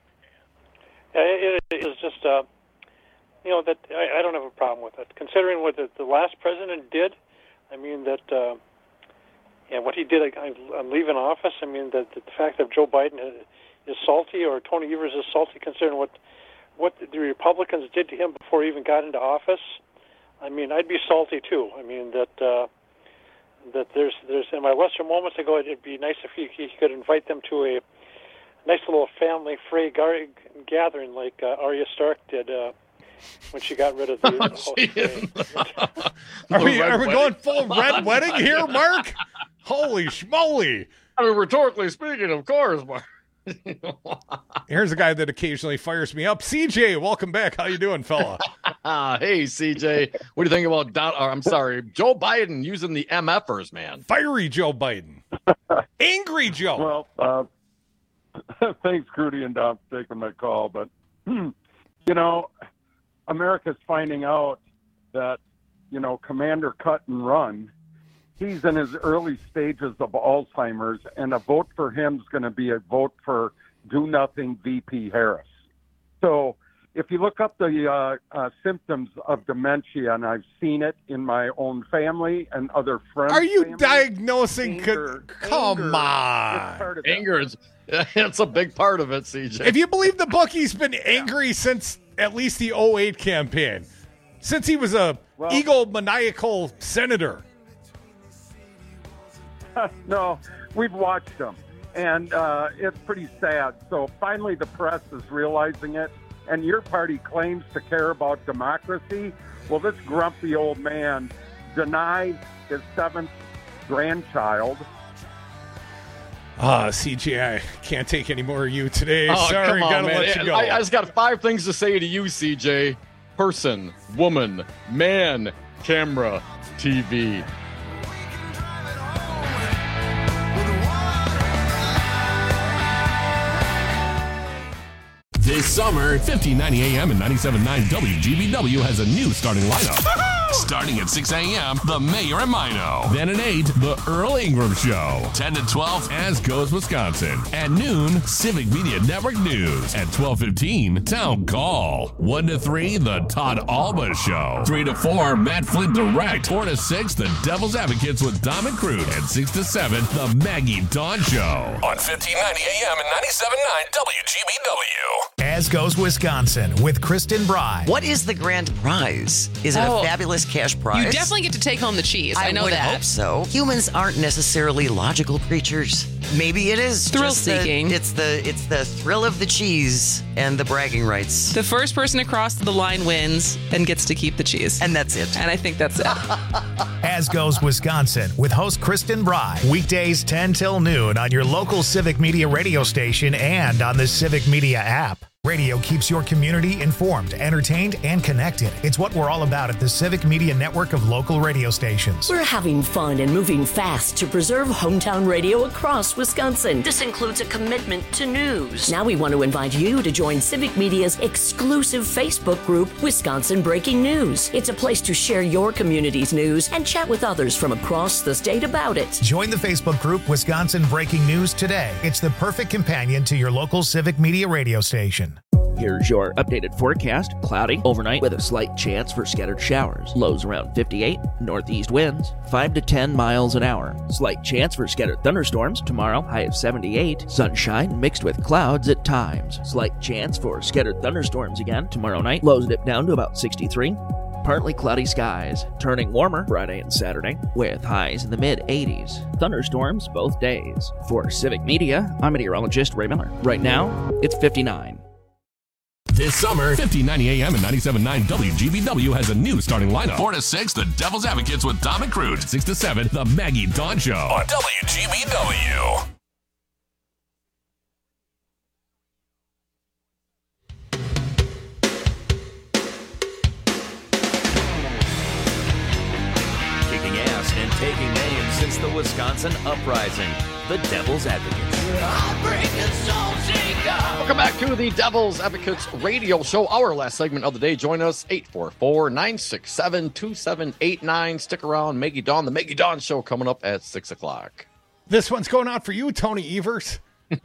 It, it is just, uh, you know, that I, I don't have a problem with it. Considering what the, the last president did, I mean, that, uh, yeah, what he did on leaving office, I mean, that the fact that Joe Biden is salty or Tony Evers is salty considering what, what the Republicans did to him before he even got into office, I mean, I'd be salty too. I mean that uh, that there's there's in my lesser moments ago, it'd be nice if he, he could invite them to a nice little family free gar- gathering like uh, Arya Stark did uh, when she got rid of the. Oh, are we are we going full red wedding here, Mark? Holy schmoly! I mean, rhetorically speaking, of course, Mark. Here's a guy that occasionally fires me up. C J, welcome back. How you doing, fella? Hey, C J. What do you think about Don? Or, I'm sorry, Joe Biden using the M Fers, man? Fiery Joe Biden. Angry Joe. Well, uh, thanks, Crudy and Dom, for taking my call. But, you know, America's finding out that, you know, Commander Cut and Run, he's in his early stages of Alzheimer's, and a vote for him is going to be a vote for do-nothing V P Harris. So if you look up the uh, uh, symptoms of dementia, and I've seen it in my own family and other friends. Are you families, diagnosing? anger, Co- Come anger on. is part of Anger is it's a big part of it, C J. If you believe the book, he's been angry since at least the oh eight campaign, since he was a well, egomaniacal senator. No, we've watched them, and uh, it's pretty sad. So finally the press is realizing it, and your party claims to care about democracy. Well, this grumpy old man denies his seventh grandchild. Ah, uh, C J, I can't take any more of you today. Oh, Sorry, come on, gotta man. let you go. I, I just got five things to say to you, C J. Person, woman, man, camera, T V. This summer, fifteen ninety A M and ninety-seven point nine W G B W has a new starting lineup. Starting at six A M, The Mayor and Mino. Then at eight, The Earl Ingram Show. ten to twelve, As Goes Wisconsin. At noon, Civic Media Network News. At twelve fifteen, Town Call. one to three, The Todd Alba Show. three to four, Matt Flint Direct. four to six, The Devil's Advocates with Dom and Crude. And six to seven, The Maggie Dawn Show. On fifteen ninety A M and ninety-seven point nine W G B W. As Goes Wisconsin with Kristen Bry. What is the grand prize? Is it Oh. a fabulous cash prize? You definitely get to take home the cheese. I, I know would that. hope so. Humans aren't necessarily logical creatures. Maybe it is Thrill just the- seeking. it's the it's the thrill of the cheese and the bragging rights. The first person across the line wins and gets to keep the cheese. And that's it. And I think that's it. As Goes Wisconsin with host Kristen Bry. Weekdays ten till noon on your local Civic Media radio station and on the Civic Media app. Radio keeps your community informed, entertained, and connected. It's what we're all about at the Civic Media Network of local radio stations. We're having fun and moving fast to preserve hometown radio across Wisconsin. This includes a commitment to news. Now we want to invite you to join Civic Media's exclusive Facebook group, Wisconsin Breaking News. It's a place to share your community's news and chat with others from across the state about it. Join the Facebook group Wisconsin Breaking News today. It's the perfect companion to your local Civic Media radio station. Here's your updated forecast. Cloudy overnight with a slight chance for scattered showers. Lows around fifty-eight. Northeast winds five to ten miles an hour. Slight chance for scattered thunderstorms tomorrow. High of seventy-eight. Sunshine mixed with clouds at times. Slight chance for scattered thunderstorms again tomorrow night. Lows dip down to about sixty-three. Partly cloudy skies, turning warmer Friday and Saturday, with highs in the mid-eighties. Thunderstorms both days. For Civic Media, I'm meteorologist Ray Miller. Right now, it's fifty-nine. This summer, fifteen ninety A M and ninety-seven point nine W G B W has a new starting lineup. four to six, The Devil's Advocates with Dom and Crude. six to seven, The Maggie Dawn Show on W G B W. Kicking ass and taking names since the Wisconsin Uprising. The Devil's Advocates. Welcome back to the Devil's Advocates radio show. Our last segment of the day. Join us, eight four four, nine six seven, two seven eight nine. Stick around. Maggie Dawn, the Maggie Dawn show coming up at six o'clock. This one's going out for you, Tony Evers.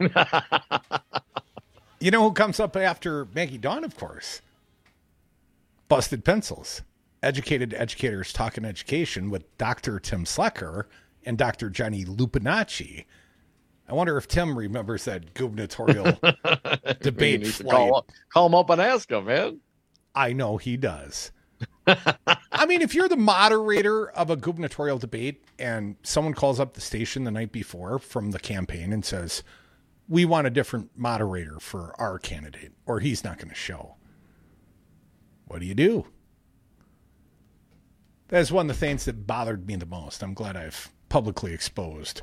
You know who comes up after Maggie Dawn, of course? Busted Pencils. Educated Educators Talking Education with Doctor Tim Slecker and Doctor Johnny Lupinacci. I wonder if Tim remembers that gubernatorial debate flight. Call, call him up and ask him, man. I know he does. I mean, if you're the moderator of a gubernatorial debate and someone calls up the station the night before from the campaign and says, we want a different moderator for our candidate, or he's not going to show. What do you do? That's one of the things that bothered me the most. I'm glad I've publicly exposed.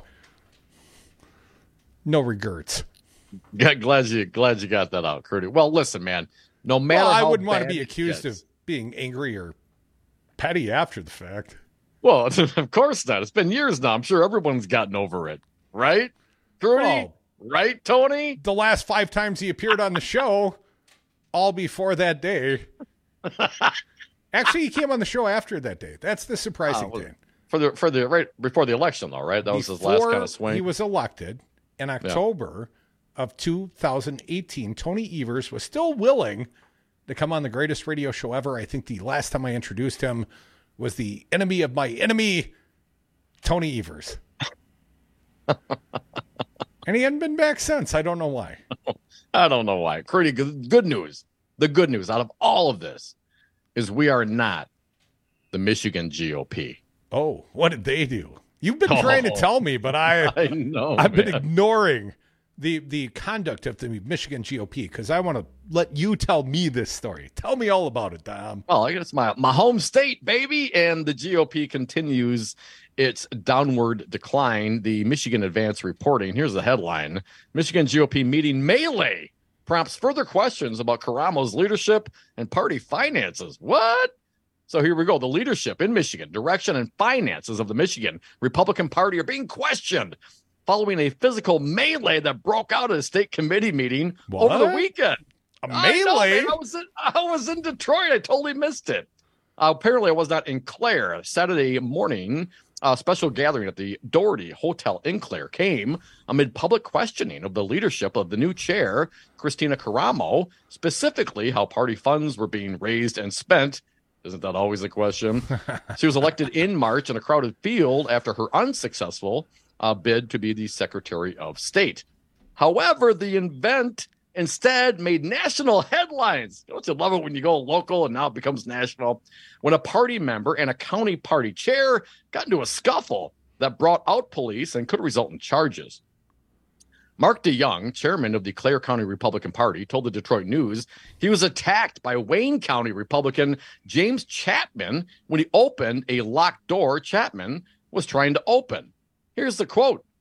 No regrets. Yeah, glad you glad you got that out, Curdy. Well, listen, man. No matter well, I how wouldn't want to bad be it accused gets. of being angry or petty after the fact. Well, of course not. It's been years now. I'm sure everyone's gotten over it, right, Curdy? Oh, right, Tony? The last five times he appeared on the show, all before that day. Actually, he came on the show after that day. That's the surprising uh, thing. For the for the right before the election, though, right? That was Before his last kind of swing. He was elected in October yeah. of two thousand eighteen. Tony Evers was still willing to come on the greatest radio show ever. I think the last time I introduced him was the enemy of my enemy, Tony Evers. And he hadn't been back since. I don't know why. I don't know why. Pretty good, good news. The good news out of all of this is we are not the Michigan G O P. Oh, what did they do? You've been Oh. trying to tell me, but I, I know, I've been man. ignoring the the conduct of the Michigan G O P because I want to let you tell me this story. Tell me all about it, Dom. Well, I guess my my home state, baby, and the G O P continues its downward decline. The Michigan Advance reporting. Here's the headline: Michigan G O P meeting melee prompts further questions about Karamo's leadership and party finances. What? So here we go. The leadership in Michigan, direction and finances of the Michigan Republican Party are being questioned following a physical melee that broke out at a state committee meeting What? over the weekend. A I know, melee? man. I was in, I was in Detroit. I totally missed it. Uh, apparently, I was not in Clare. Saturday morning, a special gathering at the Doherty Hotel in Clare came amid public questioning of the leadership of the new chair, Christina Karamo, specifically how party funds were being raised and spent. Isn't that always a question? She was elected in March in a crowded field after her unsuccessful uh, bid to be the Secretary of State. However, the event instead made national headlines. Don't you love it when you go local and now it becomes national? When a party member and a county party chair got into a scuffle that brought out police and could result in charges. Mark DeYoung, chairman of the Clare County Republican Party, told the Detroit News he was attacked by Wayne County Republican James Chapman when he opened a locked door Chapman was trying to open. Here's the quote.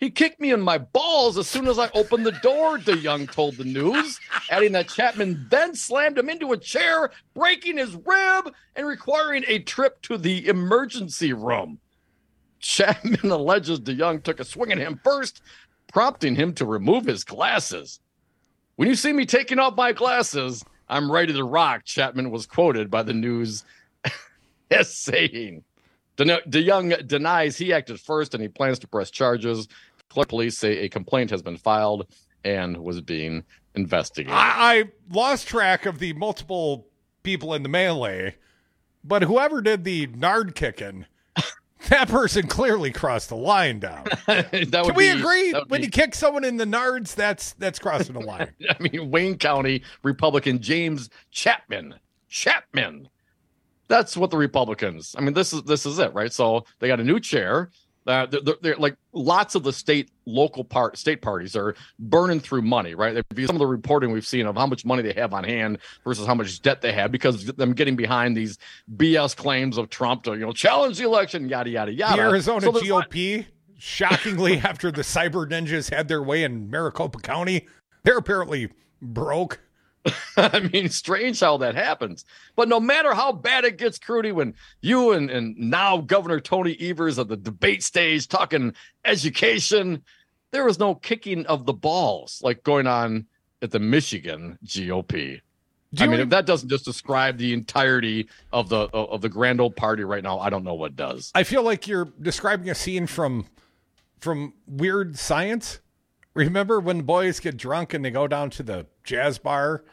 He kicked me in my balls as soon as I opened the door, DeYoung told the News, adding that Chapman then slammed him into a chair, breaking his rib and requiring a trip to the emergency room. Chapman alleges DeYoung took a swing at him first, prompting him to remove his glasses. When you see me taking off my glasses, I'm ready to rock, Chapman was quoted by the News as saying. DeYoung denies he acted first and he plans to press charges. Police say a complaint has been filed and was being investigated. I, I lost track of the multiple people in the melee, but whoever did the nard kicking, that person clearly crossed the line down. that Can would we be, agree? When be... you kick someone in the nards, that's that's crossing the line. I mean, Wayne County Republican James Chapman. Chapman. That's what the Republicans. I mean, this is this is it, right? So they got a new chair. Uh, they're, they're, they're like lots of the state, local part, state parties are burning through money, right? Some of the reporting we've seen of how much money they have on hand versus how much debt they have because of them getting behind these B S claims of Trump to, you know, challenge the election, yada, yada, yada. The Arizona so G O P, shockingly, after the cyber ninjas had their way in Maricopa County, they're apparently broke. I mean, strange how that happens. But no matter how bad it gets, Crudy, when you and, and now Governor Tony Evers at the debate stage talking education, there was no kicking of the balls like going on at the Michigan G O P. I mean, if that doesn't just describe the entirety of the of the grand old party right now, I don't know what does. I feel like you're describing a scene from from Weird Science. Remember when the boys get drunk and they go down to the jazz bar?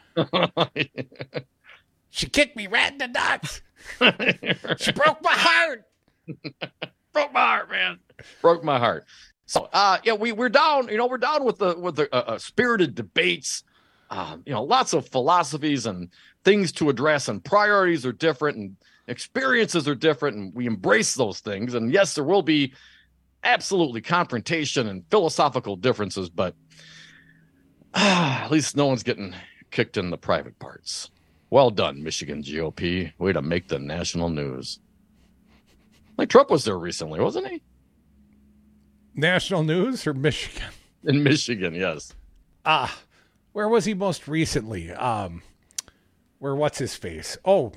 She kicked me right in the nuts. She broke my heart. Broke my heart, man. Broke my heart. So, uh, yeah, we we're down. You know, we're down with the with the uh, uh, spirited debates. Um, you know, lots of philosophies and things to address, and priorities are different, and experiences are different, and we embrace those things. And yes, there will be absolutely confrontation and philosophical differences, but ah, at least no one's getting kicked in the private parts. Well done, Michigan G O P. Way to make the national news. Like Trump was there recently, wasn't he? National news or Michigan? In Michigan, yes. Ah, where was he most recently? Um, where what's his face? Oh,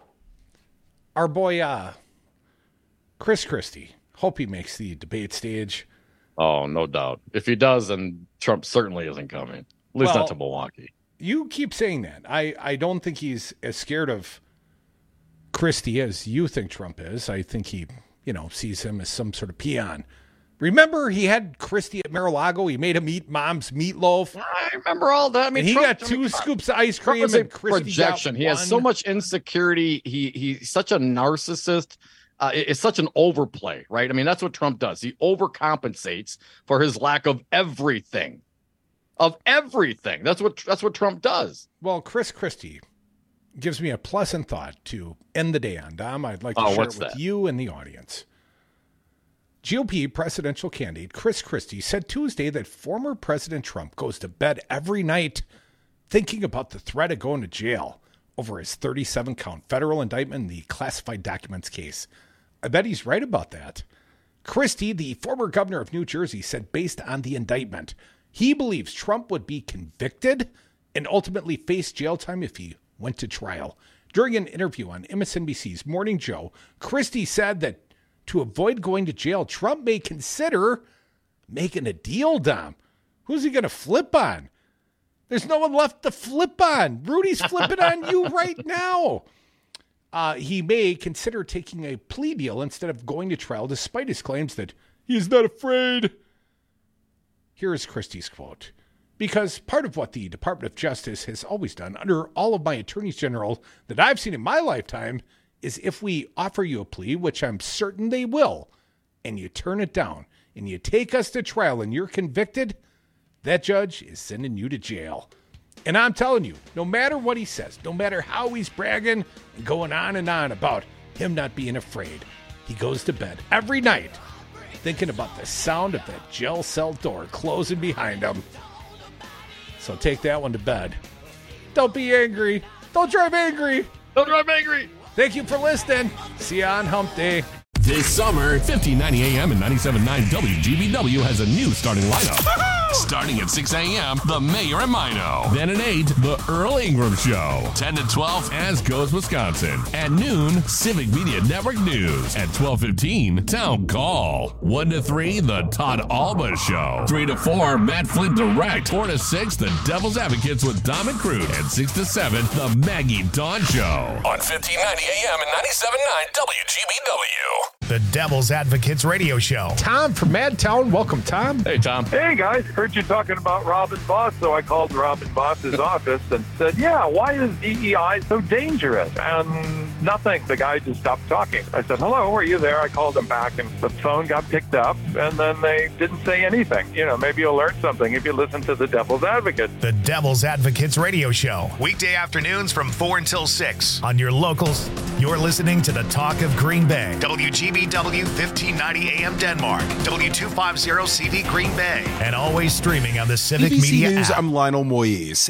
our boy, uh, Chris Christie. Hope he makes the debate stage. Oh, no doubt. If he does, then Trump certainly isn't coming. At least well, not to Milwaukee. You keep saying that. I, I don't think he's as scared of Christie as you think Trump is. I think he, you know, sees him as some sort of peon. Remember, he had Christie at Mar-a-Lago. He made him eat mom's meatloaf. I remember all that. I mean, and he Trump, got two I mean, scoops of ice cream, Trump and Christie projection. got He one. has so much insecurity. He he's such a narcissist. Uh, it's such an overplay, right? I mean, that's what Trump does. He overcompensates for his lack of everything, of everything. That's what that's what Trump does. Well, Chris Christie gives me a pleasant thought to end the day on, Dom. I'd like to oh, share it with that? you and the audience. G O P presidential candidate Chris Christie said Tuesday that former President Trump goes to bed every night thinking about the threat of going to jail over his thirty-seven count federal indictment in the classified documents case. I bet he's right about that. Christie, the former governor of New Jersey, said based on the indictment, he believes Trump would be convicted and ultimately face jail time if he went to trial. During an interview on M S N B C's Morning Joe, Christie said that to avoid going to jail, Trump may consider making a deal, Dom. Who's he going to flip on? There's no one left to flip on. Rudy's flipping on you right now. Uh, he may consider taking a plea deal instead of going to trial, despite his claims that he's not afraid. Here is Christie's quote. Because part of what the Department of Justice has always done under all of my attorneys general that I've seen in my lifetime is if we offer you a plea, which I'm certain they will, and you turn it down, and you take us to trial and you're convicted, that judge is sending you to jail. And I'm telling you, no matter what he says, no matter how he's bragging and going on and on about him not being afraid, he goes to bed every night thinking about the sound of that jail cell door closing behind him. So take that one to bed. Don't be angry. Don't drive angry. Don't drive angry. Thank you for listening. See you on Hump Day. This summer, fifteen ninety A M and ninety-seven point nine W G B W has a new starting lineup. Starting at six a.m., The Mayor and Mino. Then at eight, The Earl Ingram Show. ten to twelve, As Goes Wisconsin. At noon, Civic Media Network News. At twelve fifteen, Town Call. one to three, The Todd Alba Show. three to four, Matt Flint Direct. four to six, The Devil's Advocates with Dom and Crude. And six to seven, The Maggie Dawn Show. On fifteen ninety A M and ninety-seven point nine W G B W. The Devil's Advocates Radio Show. Tom from Madtown. Welcome, Tom. Hey, Tom. Hey, guys. Heard you talking about Robin Voss, so I called Robin Voss's office and said, yeah, why is D E I so dangerous? And nothing. The guy just stopped talking. I said, hello, are you there? I called him back, and the phone got picked up, and then they didn't say anything. You know, maybe you'll learn something if you listen to The Devil's Advocate. The Devil's Advocates Radio Show. Weekday afternoons from four until six on your locals. You're listening to the Talk of Green Bay. W G B W fifteen ninety A M Denmark. W two fifty C V Green Bay. And always streaming on the Civic B B C Media News, app. I'm Lionel Moyes.